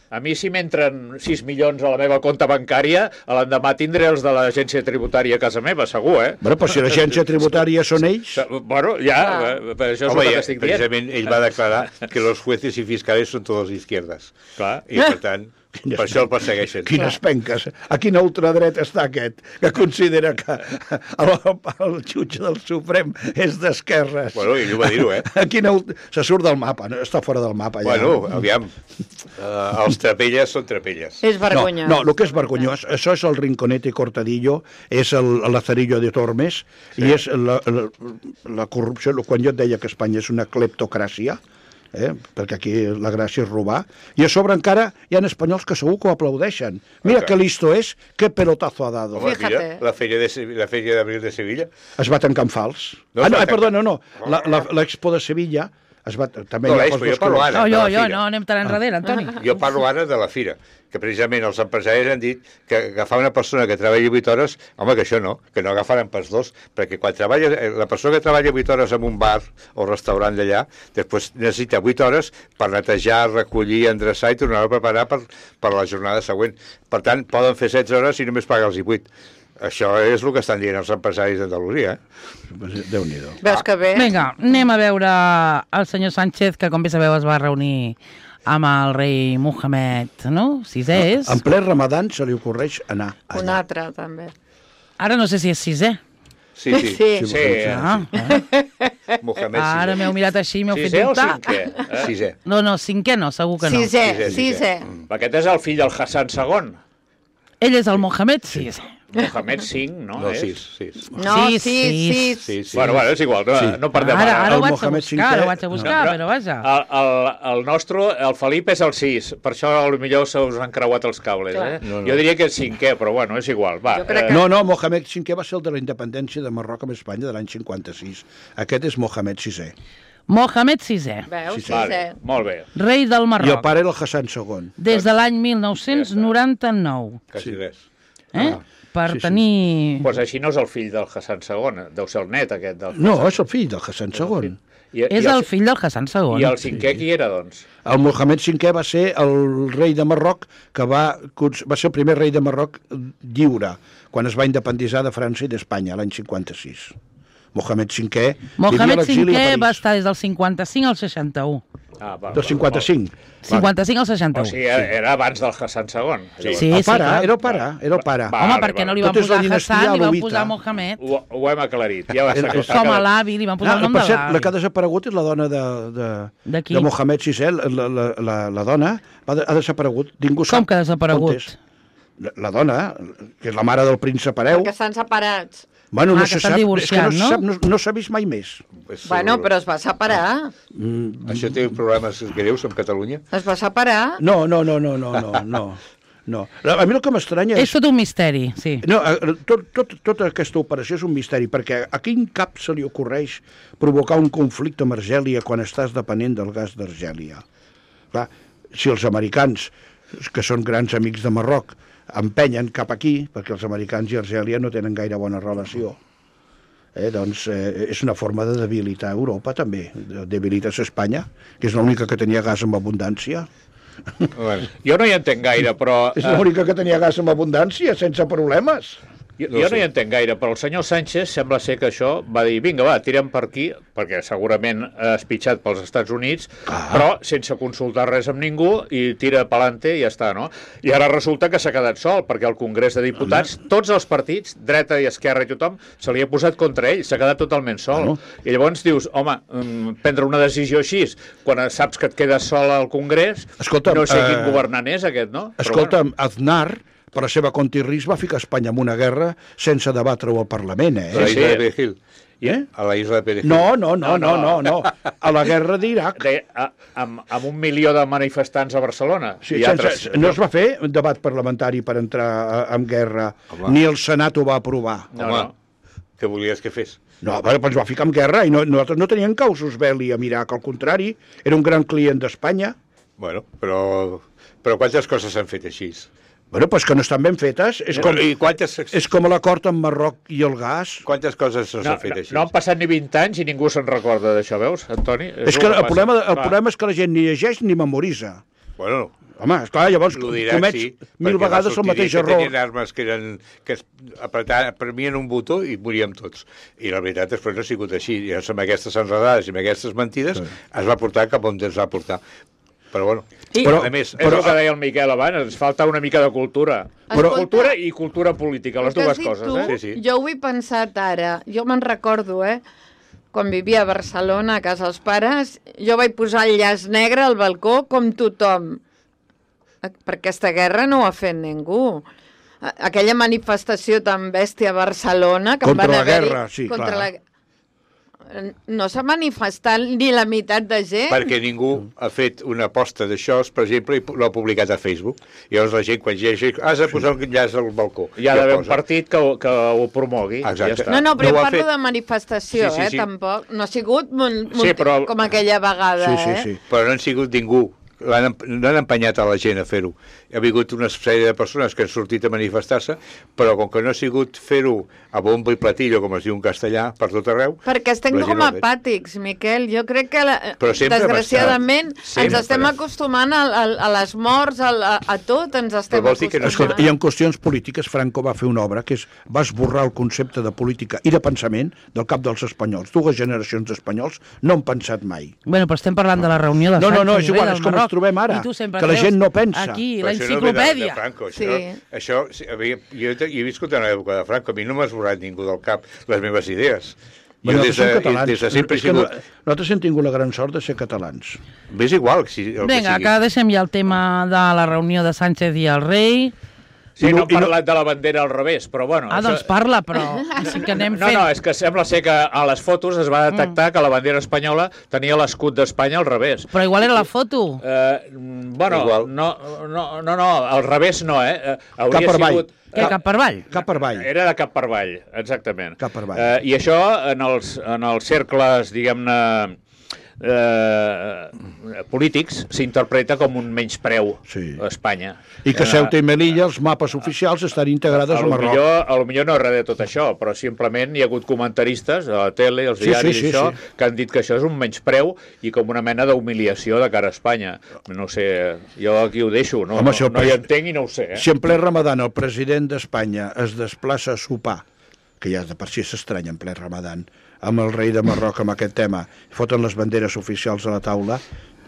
A mi, si m'entren 6 milions a la meva compte bancària, a l'endemà tindré els de l'agència tributària a casa meva, segur, eh? Bueno, però si l'agència tributària són ells... Bueno, ja, per això és el que t'estic dient. Precisament ell va declarar que los jueces y fiscales son todos izquierdas. Clar. I, per tant, per això el persegueixen. Quines penques. A quina ultradreta està aquest, que considera que el jutge del Suprem és d'esquerres? Bueno, ell ho va dir-ho, eh? Se surt del mapa, no? Està fora del mapa. Ja. Bueno, aviam, els trapelles són trapelles. És vergonyós. No, el que és vergonyós, això és el Rinconete Cortadillo, és el Lazarillo de Tormes, i és la corrupció, quan jo et deia que Espanya és una cleptocràcia, perquè aquí la gràcia és robar, i a sobre encara hi ha espanyols que segur que ho aplaudeixen. Mira que listo és, que pelotazo ha dado. Home, mira, la feria d'abril de Sevilla. Es va tancar en fals. Perdona, no. L'Expo de Sevilla es va... També no, l'Expo, jo parlo ara. No, anem tan enrere, Antoni. Jo parlo ara de la fira, que precisament els empresaris han dit que agafar una persona que treballa 8 hores, home, que això no, que no agafaran pas 2, perquè quan treballa, la persona que treballa 8 hores en un bar o restaurant d'allà, després necessita 8 hores per netejar, recollir, endreçar i tornar a preparar per la jornada següent. Per tant, poden fer 16 hores i només pagar els 18. Això és el que estan dient els empresaris d'Andalusia, Déu-n'hi-do. Veus que bé? Vinga, anem a veure el senyor Sánchez, que com bé sabeu es va reunir amb el rei Mohamed, no? Sisè és. En ple Ramadan se li ocorreix anar allà. Un altre, també. Ara no sé si és sisè. Sí. Mohamed Sisè. Ara m'heu mirat així i m'heu fet dubtar. Sisè o cinquè? Sisè. No, cinquè no, segur que no. Sisè. Aquest és el fill del Hassan II. Ell és el Mohamed Sisè. Mohamed V, no? No, 6. No, 6. Bueno, és igual, no perdem ara. Ara ho vaig a buscar, però vaja. El nostre, el Felip és el 6, per això potser se us han creuat els cables, eh? No. Jo diria que és 5è, però bueno, és igual, va. No, Mohamed V va ser el de la independència de Marroc amb Espanya de l'any 56. Aquest és Mohamed VI. Mohamed VI. Veus? Vale, molt bé. Rei del Marroc. I el pare era el Hassan II. Des de l'any 1999. Quasi res. Per tenir... Doncs així no és el fill del Hassan II, deu ser el net aquest del Hassan. No, és el fill del Hassan II. És el fill del Hassan II. I el 5è qui era, doncs? El Mohamed V va ser el rei de Marroc, que va ser el primer rei de Marroc lliure, quan es va independitzar de França i d'Espanya, l'any 56. Mohamed V va estar des del 55 al 61. Del 55. 55 al 61. O sigui, era abans del Hassan II. Sí, el pare, era el pare. Home, perquè no li van posar Hassan, li van posar Mohamed. Ho hem aclarit. Ja va estar com a l'avi, li van posar el nom de l'avi. La que ha desaparegut és la dona de Mohamed VI, la dona ha desaparegut. Com que ha desaparegut? La dona, que és la mare del príncep hereu. Perquè estan separats. Bueno, que estan divorciant, no s'ha vist mai més. Bueno, però es va separar. Això té problemes greus amb Catalunya? Es va separar? No. A mi el que m'estranya és... És tot un misteri, sí. No, tota aquesta operació és un misteri, perquè a quin cap se li ocorreix provocar un conflicte amb Argèlia quan estàs depenent del gas d'Argèlia? Clar, si els americans, que són grans amics de Marroc, empenyen cap aquí, perquè els americans i Argèlia no tenen gaire bona relació, doncs és una forma de debilitar Europa també, debilites Espanya, que és l'única que tenia gas amb abundància. Bueno, jo no hi entenc gaire, però... És l'única que tenia gas amb abundància, sense problemes. Jo no hi entenc gaire, però el senyor Sánchez sembla ser que això va dir, vinga, va, tirem per aquí, perquè segurament ha espitxat pels Estats Units, però sense consultar res amb ningú, i tira pelante i ja està, no? I ara resulta que s'ha quedat sol, perquè al Congrés de Diputats, tots els partits, dreta i esquerra i tothom, se li ha posat contra ell, s'ha quedat totalment sol. I llavors dius, home, prendre una decisió així, quan saps que et quedes sol al Congrés, no sé quin governant és aquest, no? Escolta'm, Aznar, per la seva compte i risc, va ficar Espanya en una guerra sense debatre-ho al Parlament, A la isla de Perejil. A la isla de Perejil. No. A la guerra d'Iraq. Amb 1 milió de manifestants a Barcelona. No es va fer debat parlamentari per entrar en guerra, ni el Senat ho va aprovar. Home, què volies que fes? No, però ens va ficar en guerra i nosaltres no teníem causos belli a Iraq, al contrari, era un gran client d'Espanya. Bueno, però quantes coses s'han fet així? Bueno, pues que no estan ben fetes. És com l'acord amb Marroc i el gas. Quantes coses s'han fet així? No han passat ni 20 anys i ningú se'n recorda d'això, veus, Antoni? És que el problema és que la gent ni llegeix ni memoritza. Bueno, Home, esclar, llavors Lo diràs, comets sí, mil perquè va vegades el sortir mateix que error. tenien armes que premien un botó i moríem tots. I la veritat després no ha sigut així. I amb aquestes enredades i amb aquestes mentides es va portar cap on ens va portar. Però bueno, Però, a més, és el que deia el Miquel abans, ens falta una mica de cultura. Escolta, Cultura i cultura política, les el que has dues dit coses. tu, Sí. Jo ho he pensat ara. Jo me'n recordo, quan vivia a Barcelona, a casa dels pares, jo vaig posar el llaç negre al balcó com tothom. Per aquesta guerra no ho ha fet ningú. Aquella manifestació tan bèstia a Barcelona... Que Contra van la haver-hi- guerra, sí, clar. No s'ha manifestat ni la meitat de gent. perquè ningú ha fet una aposta d'això, per exemple, i l'ha publicat a Facebook. I llavors la gent, quan llegeix, has de posar un enllaç al balcó. Hi ha I el d'haver un posa. partit que ho promogui. Exacte. Ja està. No, però No ho jo ha parlo fet. de manifestació, Sí. tampoc. No ha sigut però- com aquella vegada, Sí. Però no han sigut ningú. No han empenyat a la gent a fer-ho. Ha hagut una sèrie de persones que han sortit a manifestar-se, però com que no ha sigut fer-ho a bombo i platillo, com es diu en castellà, per tot arreu... Perquè estem la gent com no ho ha fet. apàtics, Miquel. Jo crec que, Però sempre desgraciadament, hem estat. ens estem Sempre. acostumant a les morts, a tot, ens estem Però vols dir que no- acostumant. Escolta, i en qüestions polítiques, Franco va fer una obra que va esborrar el concepte de política i de pensament del cap dels espanyols. Dues generacions d'espanyols no han pensat mai. Bueno, però estem parlant de la reunió de No, Sánchez és i igual, del és com Marroc. ens trobem ara, I tu sempre que la treus gent no pensa. Aquí, Però la això no ve enciclopèdia. de Franco, Sí. això jo he viscut en l'època de Franco, a mi no m'ha esborrat ningú del cap les meves idees. Jo Nosaltres som catalans. des de sempre he És que sigut... nosaltres hem tingut la gran sort de ser catalans. M'és igual si, el Vinga, que que sigui. deixem ja el tema de la reunió de Sánchez i el rei. Sí, no I hem parlat de la bandera al revés, però bueno... Doncs parla, però sí que anem fent... No, és que sembla ser que a les fotos es va detectar que la bandera espanyola tenia l'escut d'Espanya al revés. Però igual era la foto. Bueno, Igual. no, al revés no, Hauria Cap per avall. sigut... Què, cap per avall? Cap per avall. Era de cap per avall, exactament. Cap per avall. I això, en els cercles, diguem-ne, polítics, s'interpreta com un menyspreu Sí. a Espanya. I que Ceuta i Melilla, els mapes oficials, estan integrades al Marroc. A lo millor no és res de tot això, però simplement hi ha hagut comentaristes a la tele, als diaris sí, i això, sí. que han dit que això és un menyspreu i com una mena d'humiliació de cara a Espanya. No sé, jo aquí ho deixo, no, Home, si el no hi pres- entenc i no ho sé. Si en ple Ramadan el president d'Espanya es desplaça a sopar, que ja de per si s'estranya en ple Ramadan, amb el rei de Marroc amb aquest tema, foten les banderes oficials a la taula,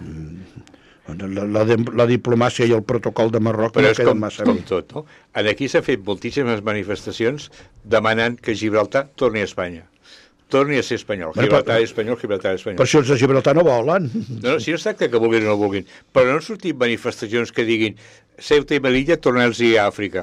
la diplomàcia i el protocol de Marroc Però no és queden com massa bé. tot, no? Aquí s'ha fet moltíssimes manifestacions demanant que Gibraltar torni a Espanya. Torni a ser espanyol. Bueno, Gibraltar és espanyol, Gibraltar és espanyol. Per això els de Gibraltar no volen. No, si no es tracta que vulguin o no vulguin, però no han sortit manifestacions que diguin Ceuta i Melilla tornar-los a Àfrica.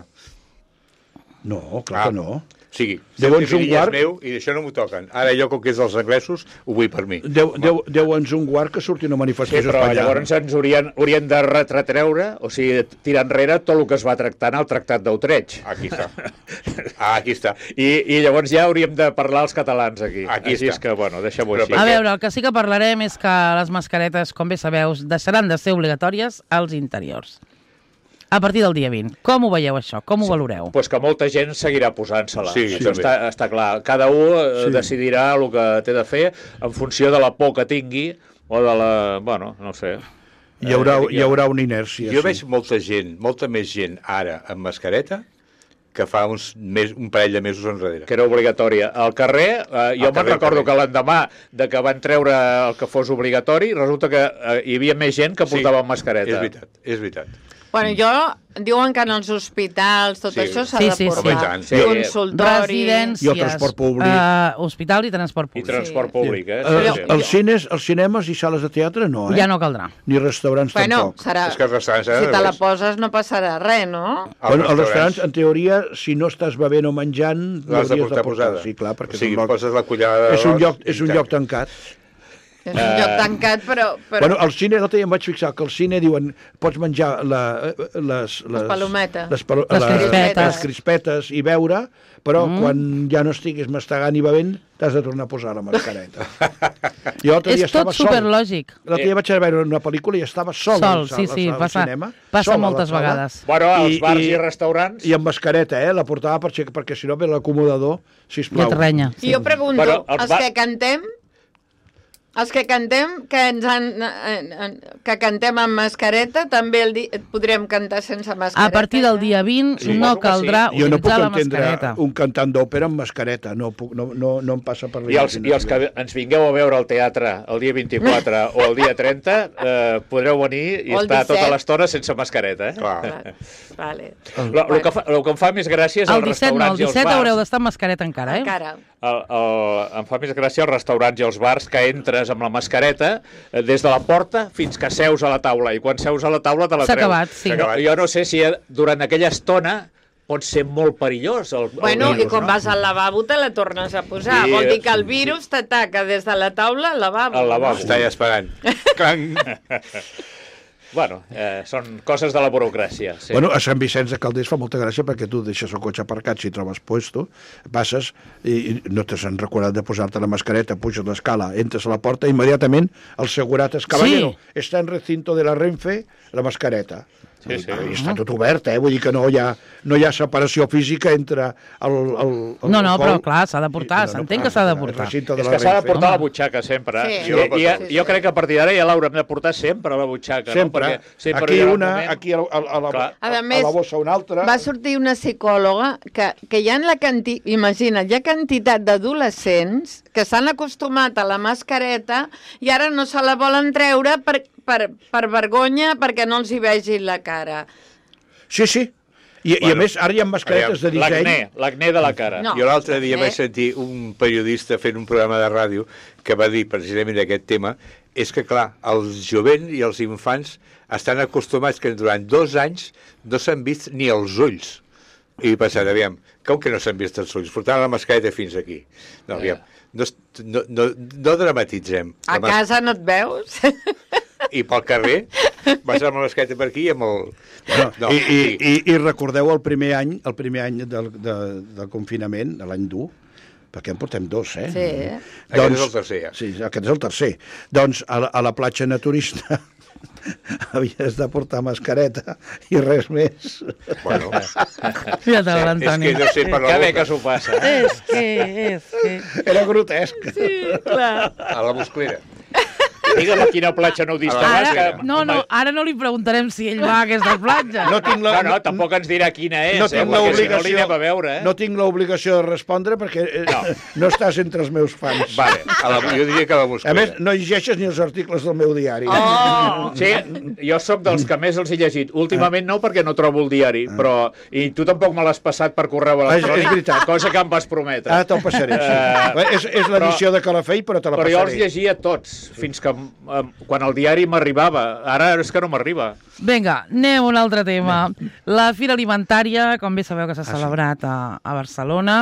No, clar que no. O sigui, Llavors, Ceuta i Melilla un guard- és meu i d'això no m'ho toquen. Ara jo, com que és dels anglesos, ho vull per mi. Deu'ns un guard que surti una Sí, manifestació però espanyola. llavors ens haurien de retreure, o sigui, tirar enrere tot el que es va tractar en el Tractat d'Utrecht. Aquí està. Aquí està. I llavors ja hauríem de parlar els catalans aquí. Aquí Així està. és que, bueno, deixem-ho Però així. per A què? veure, el que sí que parlarem és que les mascaretes, com bé sabeu, deixaran de ser obligatòries als interiors. A partir del dia 20. Com ho veieu, això? Com ho valoreu? Pues que molta gent seguirà posant-se-la. Sí, Això sí. està clar. Cada un decidirà el que té de fer en funció de la por que tingui o de la... Bueno, no sé. Hi haurà una inèrcia. Jo sí. veig molta més gent ara amb mascareta que fa un parell de mesos enrere. Que era obligatòria. Al carrer, jo me'n recordo que l'endemà de que van treure el que fos obligatori, resulta que hi havia més gent que portava mascareta. És veritat, és veritat. Bueno, diuen que en els hospitals tot Sí. això s'ha Sí, de sí, sí. portar. Home, i tant, sí. Consultori... Residències, I el transport públic. hospital i transport I públic. transport públic, Els cines, els cinemes i sales de teatre no, Ja no caldrà. Ni restaurants Bueno, tampoc. serà... És que els restaurants Si ara te la res. poses no passarà res, no? Bueno, els restaurants, en teoria, si no estàs bevent o menjant, l'has de l'hauries portar posada. Sí, clar, perquè o sigui, és un lloc, poses la cullada és un d'arròs lloc, i és un tant. lloc tancat. És un lloc tancat, però... Bueno, al cine, l'altre dia em vaig fixar que al cine diuen pots menjar les palometes. Les crispetes. les crispetes i beure, però quan ja no estiguis mastegant i bevent, t'has de tornar a posar la mascareta. Jo l'altre dia És tot estava sol. superlògic. L'altre dia vaig anar a veure una pel·lícula i estava sol. Sol, sí, sí, al passa cinema, passa sol a la moltes sala. vegades. Bueno, als bars i restaurants... I amb mascareta, la portava perquè si no ve l'acomodador, Ja sisplau. et renya. I jo pregunto, Bueno, els els va- que cantem, Els que cantem, que cantem amb mascareta, també podrem cantar sense mascareta. A partir del dia 20 no caldrà Jo no puc utilitzar la entendre mascareta. un cantant d'òpera amb mascareta, no em passa per I els que ens vingueu a veure al teatre el dia 24 o el dia 30, podreu venir i estar tota l'estona sense mascareta. Vale. El que em fa més gràcia és El els 17 restaurants i els bars. haureu d'estar amb mascareta encara, Encara. Em fa més gràcia els restaurants i els bars que entres amb la mascareta des de la porta fins que seus a la taula, i quan seus a la taula te la S'ha treus. acabat, sí. Jo no sé si durant aquella estona pot ser molt perillós el Bueno, virus, i quan no? vas al lavabo te la tornes a posar. Vol dir que el virus t'ataca des de la taula al lavabo. Al lavabo. Està ja esperant. Clang. Bueno, són coses de la burocràcia. Sí. Bueno, a Sant Vicenç de Calders fa molta gràcia perquè tu deixes el cotxe aparcat si trobes puesto, passes i no t'has recordat de posar-te la mascareta, puges l'escala, entres a la porta, immediatament el segurat és caballero, està en recinto de la Renfe, la mascareta. Sí, sí. I està tot obert, vull dir que no hi ha separació física entre el No, però clar, s'ha de portar, s'entén que s'ha de portar. És que s'ha de portar a la butxaca sempre. Sí. Jo crec que a partir d'ara ja l'haurem de portar sempre a la butxaca. Sempre. No? Aquí una, aquí a la bossa una altra. Va sortir una psicòloga que hi ha en la quantitat, imagina't, hi ha quantitat d'adolescents que s'han acostumat a la mascareta i ara no se la volen treure per vergonya perquè no els hi vegi la cara. Sí, sí. I a més, ara hi ha mascaretes de disseny. L'acné de la cara. No. Jo l'altre dia vaig sentir un periodista fent un programa de ràdio que va dir precisament aquest tema, és que, clar, els jovents i els infants estan acostumats que durant 2 anys no s'han vist ni els ulls. I he pensat, aviam, com que no s'han vist els ulls? Portant la mascareta fins aquí. No, aviam, no dramatitzem. A casa no et veus? I pel carrer vas amb la mascareta per aquí i amb el... No, I recordeu el primer any del confinament, de l'any dur, perquè en portem 2, Sí. Aquest és el tercer, ja. Sí, aquest és el tercer. Doncs a la platja naturista havies de portar mascareta i res més. Bueno, Ja te és l'Antoni. que no sé per la Que bé boca. que s'ho passa. És que... Era grotesc. Clar. A la musclera. Digue'm a quina platja nudista vas. Ara no li preguntarem si ell va a aquesta platja. No, tampoc ens dirà quina és, no tinc perquè si no li l'obligació anem a veure. no tinc l'obligació de respondre perquè no estàs entre els meus fans. Vale, jo diria que a la A musclera. més, no llegeixes ni els articles del meu diari. Sí, jo sóc dels que més els he llegit. Últimament no, perquè no trobo el diari, però... I tu tampoc me l'has passat per correu electrònic, És veritat. cosa que em vas prometre. Ah, te'l passaré, sí. És l'edició de Calafell, però te la Però jo els passaré. llegia tots, fins que quan el diari m'arribava. Ara és que no m'arriba. Vinga, anem a un altre tema. La Fira Alimentària, com bé sabeu que s'ha celebrat a Barcelona,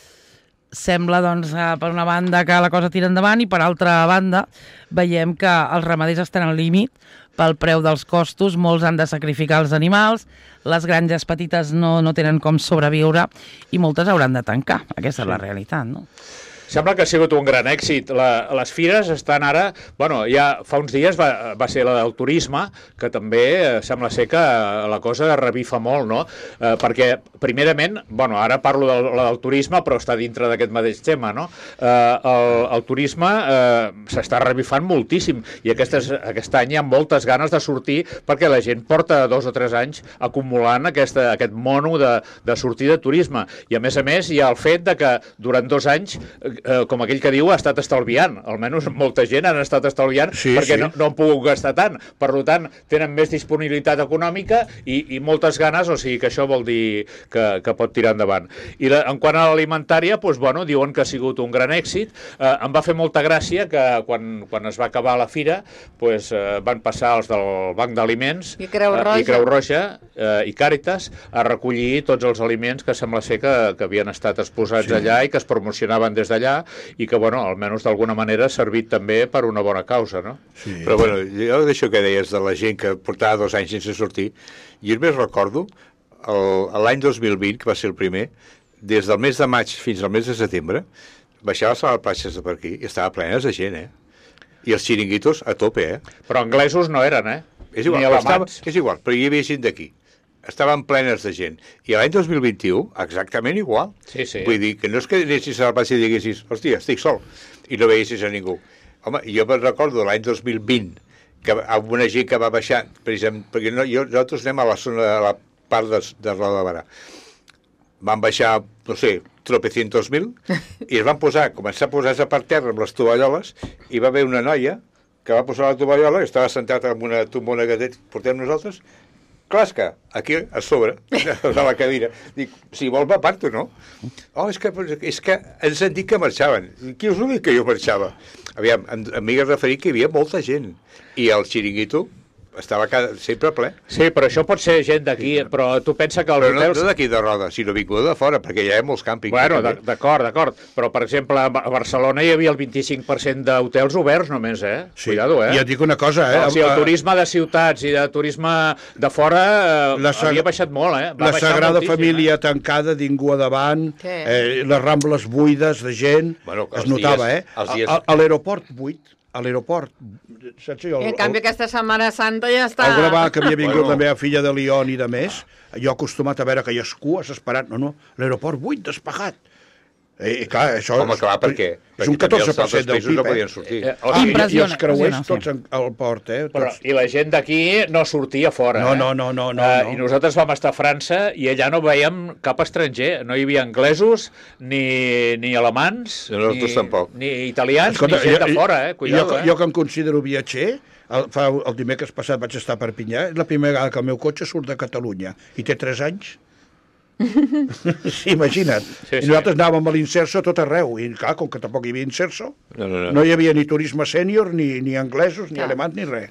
sembla, doncs, per una banda que la cosa tira endavant i per altra banda veiem que els ramaders estan al límit pel preu dels costos, molts han de sacrificar els animals, les granges petites no tenen com sobreviure i moltes hauran de tancar. Aquesta és la realitat, no? Sembla que ha sigut un gran èxit. Les fires estan ara... Bueno, ja fa uns dies va ser la del turisme, que també sembla ser que la cosa revifa molt, no? Perquè, primerament, bueno, ara parlo de la del turisme, però està dintre d'aquest mateix tema, no? El turisme s'està revifant moltíssim i aquest any hi ha moltes ganes de sortir perquè la gent porta 2 o 3 anys acumulant aquest mono de sortir de turisme. I, a més, hi ha el fet de que durant 2 anys com aquell que diu, ha estat estalviant. Almenys molta gent han estat estalviant perquè no han pogut gastar tant. Per tant, tenen més disponibilitat econòmica i moltes ganes, o sigui que això vol dir que pot tirar endavant. I en quant a l'alimentària, doncs, bueno, diuen que ha sigut un gran èxit. Em va fer molta gràcia que quan es va acabar la fira doncs, van passar els del Banc d'Aliments i Creu Roja i Càritas a recollir tots els aliments que sembla ser que havien estat exposats allà i que es promocionaven des d'allà i que, bueno, almenys d'alguna manera ha servit també per una bona causa, no? Sí. Però, bueno, jo d'això que deies de la gent que portava 2 anys sense sortir, jo només recordo l'any 2020, que va ser el primer, des del mes de maig fins al mes de setembre, baixaves a les platges de per aquí i estava plenes de gent, I els xiringuitos a tope, Però anglesos no eren, És igual, ni alemans. És igual, però hi havia gent d'aquí. Estaven plenes de gent. I l'any 2021, exactament igual. Sí. Vull dir que no és que anessis a la platja i diguessis, hòstia, estic sol, i no veiessis a ningú. Home, jo me'n recordo l'any 2020, que amb una gent que va baixar, precisament, perquè nosaltres anem a la zona, a la part de Roda de Barà. Van baixar, no sé, tropecientos mil, i es van començar a posar-se per terra amb les tovalloles, i va haver una noia que va posar la tovallola, estava sentat en una tombona que portem nosaltres, clasca, aquí a sobre de la cadira. Dic, si vol m'aparto, no? Oh, és que ens han dit que marxaven. Qui us ho diu que jo marxava? Aviam, em m'he referit que hi havia molta gent. I el xiringuito estava sempre ple. Sí, però això pot ser gent d'aquí, però tu pensa que els Però hotels... no d'aquí de Roda, sinó vinguda de fora, perquè hi ha molts càmpings. Bueno, d'acord. Però, per exemple, a Barcelona hi havia el 25% d'hotels oberts només, Sí. Cuidado, I et dic una cosa, O sigui, el turisme de ciutats i de turisme de fora havia baixat molt, La Sagrada Família tancada, ningú a davant, Sí. les Rambles buides de gent, Bueno, es notava, A l'aeroport buit, a l'aeroport, saps jo? I en canvi aquesta Setmana Santa ja està... El Gravà, que havia vingut la meva filla de Lyon i de més, jo acostumat a veure que hi ha cues esperant, no, l'aeroport buit, despejat. Clar, això Home, clar, per què? És un 14% del PIB, no podien sortir. I els Impressionant, creuers sí. tots al port, Però, tots. I la gent d'aquí no sortia fora. No. I nosaltres vam estar a França i allà no veiem cap estranger. No hi havia anglesos, ni alemans, Nosaltres tampoc. ni italians, ni gent de fora, Cuidado, jo que em considero viatger, el dimecres passat vaig estar a Perpinyà, és la primera vegada que el meu cotxe surt de Catalunya i té 3 anys. Sí, imagina't. Sí. I nosaltres anàvem a l'Inserso a tot arreu, i clar, com que tampoc hi havia Inserso, no hi havia ni turisme sènior, ni anglesos, ni alemans, ni res.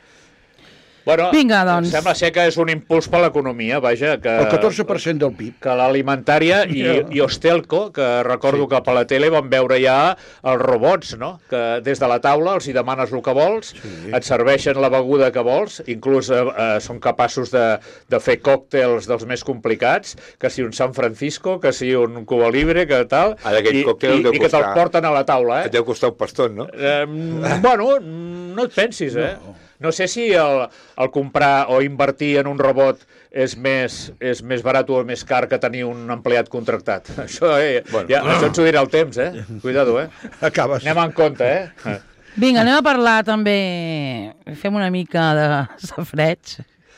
Bueno, Vinga, doncs. Sembla ser que és un impuls per l'economia, vaja, que... El 14% del PIB. Que l'alimentària i Hostelco, que recordo que per la tele vam veure ja els robots, no? Que des de la taula els hi demanes el que vols, et serveixen la beguda que vols, inclús són capaços de fer còctels dels més complicats, que si un San Francisco, que si un Cuba Libre, que tal, Ara, aquell còctel deu i que te'l costar- porten a la taula, Et deu costar un paston, no? Bueno, no et pensis, No sé si el comprar o invertir en un robot és més barat o més car que tenir un empleat contractat. Això, això ens ho dirà el temps, Cuidado, Acabes. Anem en compte, Vinga, anem a parlar també, fem una mica de safreig.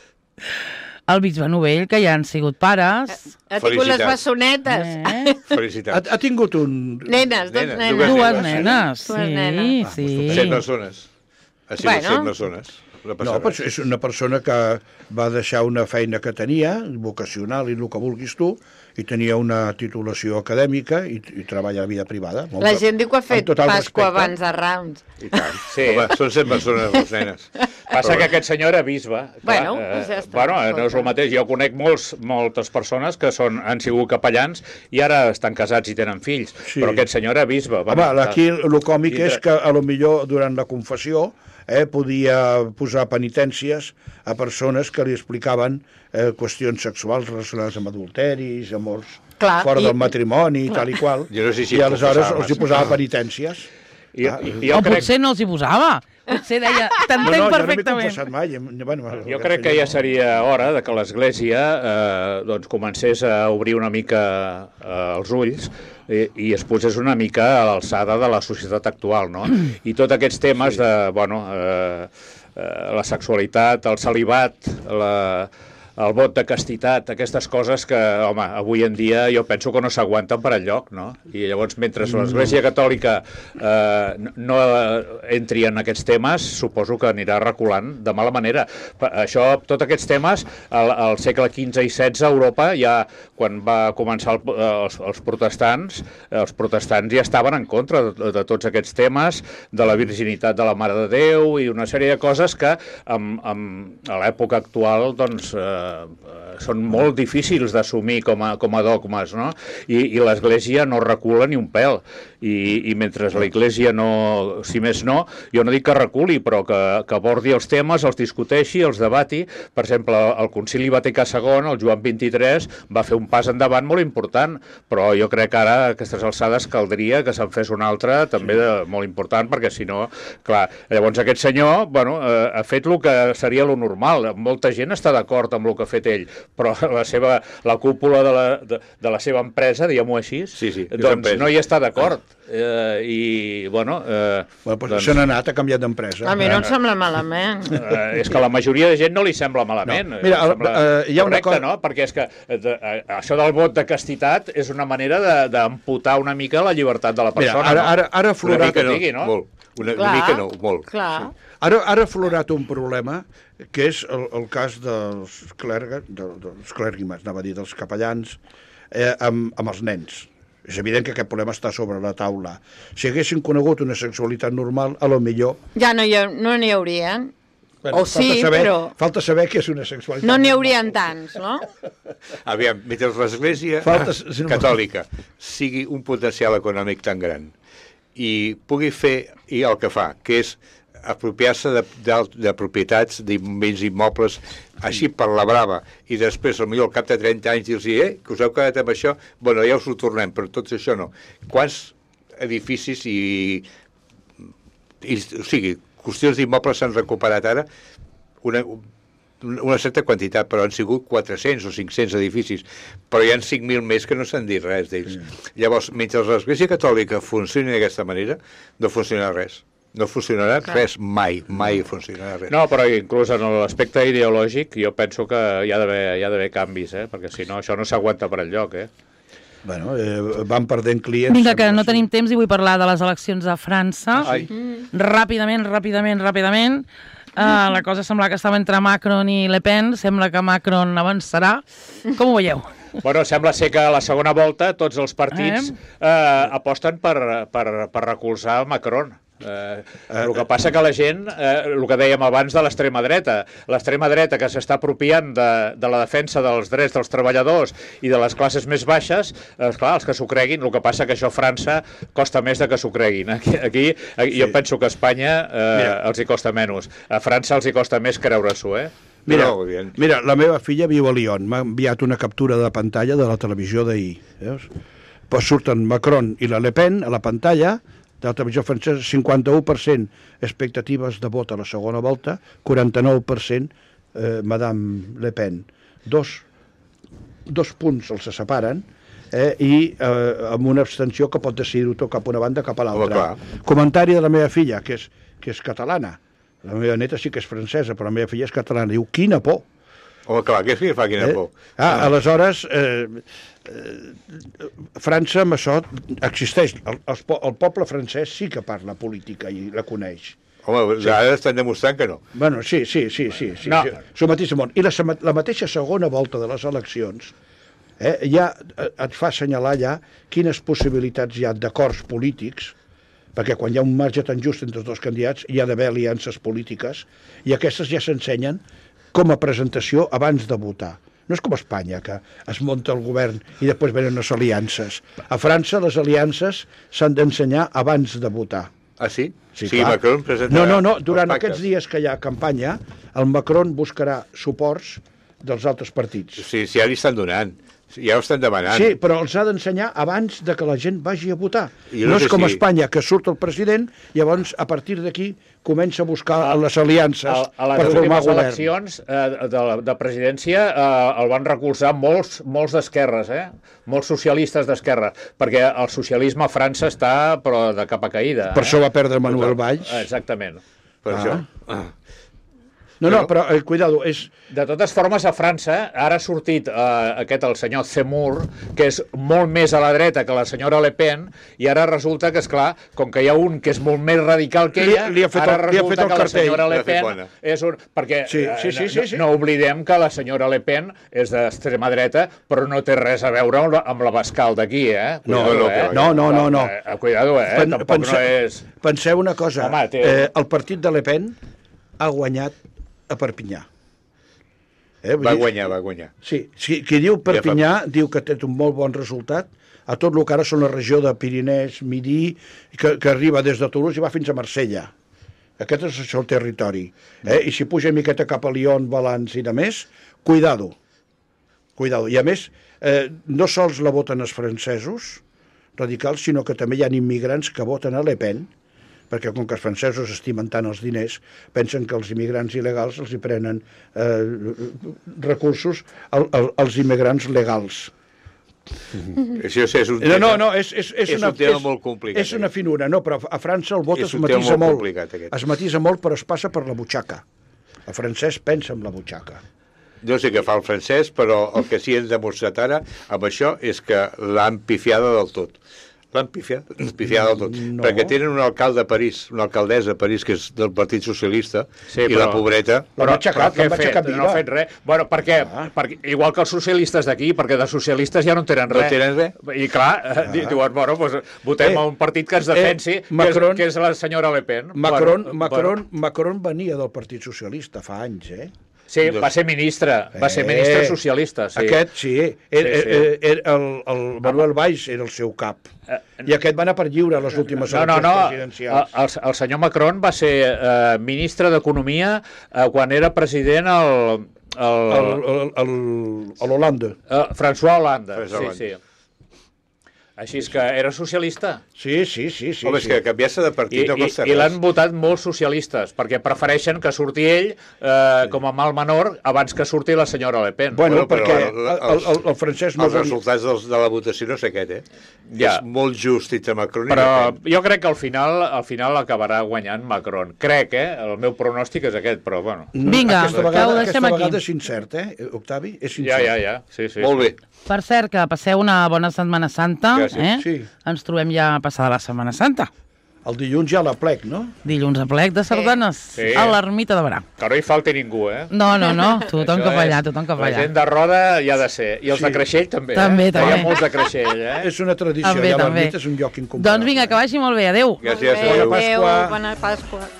El Bisbe Novell, que ja han sigut pares. Ha tingut les bessonetes. Felicitats. Ha tingut un... Nenes, dos Nenes, nenes. Dues nenes, Dues nenes. sí. 7 persones. Ha sigut Bueno. 7 persones. No No, passa però res. és una persona que va deixar una feina que tenia, vocacional i el que vulguis tu, i tenia una titulació acadèmica i treballa a la vida privada. La gent diu que ha fet Amb total Pasqua respecte. abans de Rams. I tant. Sí. Home, són 7 persones, les nenes. Passa que aquest senyor era bisbe. Bueno, doncs ja està. Bueno, no és el mateix. Jo conec moltes persones que han sigut capellans i ara estan casats i tenen fills. Sí. Però aquest senyor era bisbe. Home, aquí el còmic és que a lo millor durant la confessió podia posar penitències a persones que li explicaven qüestions sexuals relacionades amb adulteris, amors Clar, fora del matrimoni i tal i qual. Jo no sé si I aleshores confessava els hi posava penitències. Jo O crec... potser no els hi posava. Potser deia, t'entenc jo no m'he perfectament. confessat mai. Jo crec que ja seria hora de que l'Església doncs comencés a obrir una mica els ulls i es posés una mica a l'alçada de la societat actual, no? I tots aquests temes de, la sexualitat, el celibat, el vot de castitat, aquestes coses que, home, avui en dia jo penso que no s'aguanten per enlloc, no? I llavors, mentre l'Església Catòlica no entri en aquests temes, suposo que anirà reculant de mala manera. Això, tots aquests temes, al segle XV i XVI a Europa, ja quan va començar els protestants ja estaven en contra de tots aquests temes, de la virginitat de la Mare de Déu i una sèrie de coses que a l'època actual, doncs, són molt difícils d'assumir com a dogmes, no? I l'Església no recula ni un pèl. I mentre l'Església no, si més no, jo no dic que reculi, però que abordi els temes, els discuteixi, els debati. Per exemple, el Concili Vaticà II, el Joan XXIII, va fer un pas endavant molt important, però jo crec que ara, a aquestes alçades, caldria que se'n fes un altre també molt important, perquè si no, clar, llavors aquest senyor, ha fet el que seria lo normal. Molta gent està d'acord amb el el que ha fet ell, però la cúpula de la seva empresa, diguem-ho així, doncs no hi està d'acord. I, bueno... Doncs se n'ha anat, ha canviat d'empresa. A mi no em sembla malament. És que a la majoria de gent no li sembla malament. Mira, hi ha una cosa... no? Perquè és que això del vot de castitat és una manera d'amputar una mica la llibertat de la persona. Ara ha aflorat... Una mica no, molt. Clar. Ara ha aflorat un problema que és el cas dels clèrgimes, anava a dir, dels capellans amb els nens. És evident que aquest problema està sobre la taula. Si haguessin conegut una sexualitat normal, a lo millor... Ja no n'hi haurien. Bueno, falta saber què és una sexualitat. No n'hi haurien tants, no? Aviam, mentre l'Església catòlica sigui un potencial econòmic tan gran i pugui fer el que fa, que és apropiar-se de propietats, béns immobles, així per la brava, i després, potser al cap de 30 anys, dir-los, que us heu quedat amb això, bueno, ja us ho tornem, però tot això no. Quants edificis o sigui, qüestions d'immobles s'han recuperat ara? Una certa quantitat, però han sigut 400 o 500 edificis, però hi ha 5.000 més que no s'han dit res d'ells. Llavors, mentre l'Església Catòlica funcioni d'aquesta manera, no funcionarà res. No funcionarà res mai funcionarà res. No, però inclús en l'aspecte ideològic jo penso que hi ha d'haver canvis, perquè si no això no s'aguanta per enlloc, Bueno, van perdent clients... Vinga, que no tenim temps i vull parlar de les eleccions a França. Ràpidament. La cosa sembla que estava entre Macron i Le Pen. Sembla que Macron avançarà. Com ho veieu? Bueno, sembla ser que a la segona volta tots els partits aposten per recolzar Macron. El que passa que la gent, el que dèiem abans de l'extrema dreta que s'està apropiant de la defensa dels drets dels treballadors i de les classes més baixes, esclar, els que s'ho creguin, el que passa que això a França costa més de que s'ho creguin. Aquí jo penso que a Espanya els hi costa menys. A França els hi costa més creure-s'ho, Mira, la meva filla viu a Lyon, m'ha enviat una captura de pantalla de la televisió d'ahir, veus? Pues surten Macron i la Le Pen a la pantalla de la televisió francesa, 51% expectatives de vot a la segona volta, 49% Madame Le Pen. Dos punts els separen i amb una abstenció que pot decidir-ho tot cap a una banda cap a l'altra. Comentari de la meva filla, que és catalana. La meva neta sí que és francesa, però la meva filla és catalana. Diu, quina por! Home, clar, què fa quina por? Aleshores, França amb això existeix. El poble francès sí que parla política i la coneix. Home, ara estan demostrant que no. Bueno, sí. No. S'ho mateix món. I la mateixa segona volta de les eleccions ja et fa assenyalar ja quines possibilitats hi ha d'acords polítics, perquè quan hi ha un marge tan just entre els dos candidats hi ha d'haver aliances polítiques, i aquestes ja s'ensenyen com a presentació abans de votar. No és com a Espanya, que es munta el govern i després venen les aliances. A França les aliances s'han d'ensenyar abans de votar. Ah, sí? Sí, Macron presentarà... No, durant aquests dies que hi ha campanya, el Macron buscarà suports dels altres partits. Sí, ja li estan donant. Ja ho estan demanant. Sí, però els ha d'ensenyar abans de que la gent vagi a votar. No és com a Espanya, que surt el president, llavors a partir d'aquí comença a buscar les aliances per formar govern. A les últimes eleccions de presidència el van recolzar molts d'esquerres, molts socialistes d'esquerra, perquè el socialisme a França està però de capa caïda. Per això va perdre Manuel Valls. Exactament. Per això. No, però cuidado, és... De totes formes, a França ara ha sortit el senyor Zemmour, que és molt més a la dreta que la senyora Le Pen, i ara resulta que, esclar, com que hi ha un que és molt més radical que ella, ara resulta que la senyora Le Pen és un... Perquè no oblidem que la senyora Le Pen és d'extrema dreta, però no té res a veure amb la Bascal d'aquí, No. Cuidado, tampoc no és... Penseu una cosa, el partit de Le Pen ha guanyat a Perpinyà. Va guanyar. Sí, qui diu Perpinyà diu que té un molt bon resultat a tot el que ara són la regió de Pirinès, Midi, que arriba des de Toulouse i va fins a Marsella. Aquest és el territori. I si puja una miqueta cap a Lyon, Valence i de més, cuidado. I a més, no sols la voten els francesos radicals, sinó que també hi ha immigrants que voten a Le Pen, perquè com que els francesos estimen tant els diners, pensen que els immigrants il·legals els hi prenen recursos als immigrants legals. Això és un tema, És un tema molt complicat. És una finura, no, però a França el vot És es un tema matisa molt molt. complicat, aquest. Es matisa molt, però es passa per la butxaca. El francès pensa en la butxaca. No sé què fa el francès, però el que sí ens ha demostrat ara amb això és que l'han pifiada del tot. L'han pifiada del tot. No. Perquè tenen un alcalde a París, una alcaldessa a París, que és del Partit Socialista, Sí, i la pobreta... Però què ha fet? No ha fet res. Bueno, per què? Perquè, igual que els socialistes d'aquí, perquè de socialistes ja no en tenen res. No tenen res? I clar, diuen, bueno, doncs votem a un partit que ens defensi, Macron, que és la senyora Le Pen. Macron venia del Partit Socialista fa anys, Sí, va ser ministre socialista. Sí. Aquest sí, el Manuel Valls era el seu cap. I aquest va anar per lliure a les últimes eleccions presidencials. El senyor Macron va ser ministre d'Economia quan era president l'Hollande. François Hollande. Sí. Així és que era socialista. Sí. Home, és que canviar-se de partit no costa res. I l'han votat molts socialistes, perquè prefereixen que surti ell com a mal menor abans que surti la senyora Le Pen. Bueno, perquè el francès no... Els resultats de la votació no sé aquest, Ja. És molt just entre Macron i Le Però Pen. jo crec que al final acabarà guanyant Macron. Crec, el meu pronòstic és aquest, però bueno. Vinga, Aquesta que ho vegada deixem aquí. és incert, Octavi? És incert. Ja. Sí. Molt bé. Per cert, que passeu una bona Setmana Santa. Gràcies. Sí. Ens trobem ja passada la Setmana Santa. El dilluns ja la plec, no? Dilluns a plec de sardanes Sí. a l'ermita de Berà. Que no hi falti ningú, No, tothom Això cap allà, és- tothom cap La allà. gent de Roda hi ha de ser. I els de Creixell també. També, Hi també. ha molts de Creixell, És una tradició, També, ja també. l'ermita és un lloc incomparable. Doncs vinga, que vagi molt bé. Adéu. Gràcies, Adéu, Bona Pasqua. bona Pasqua.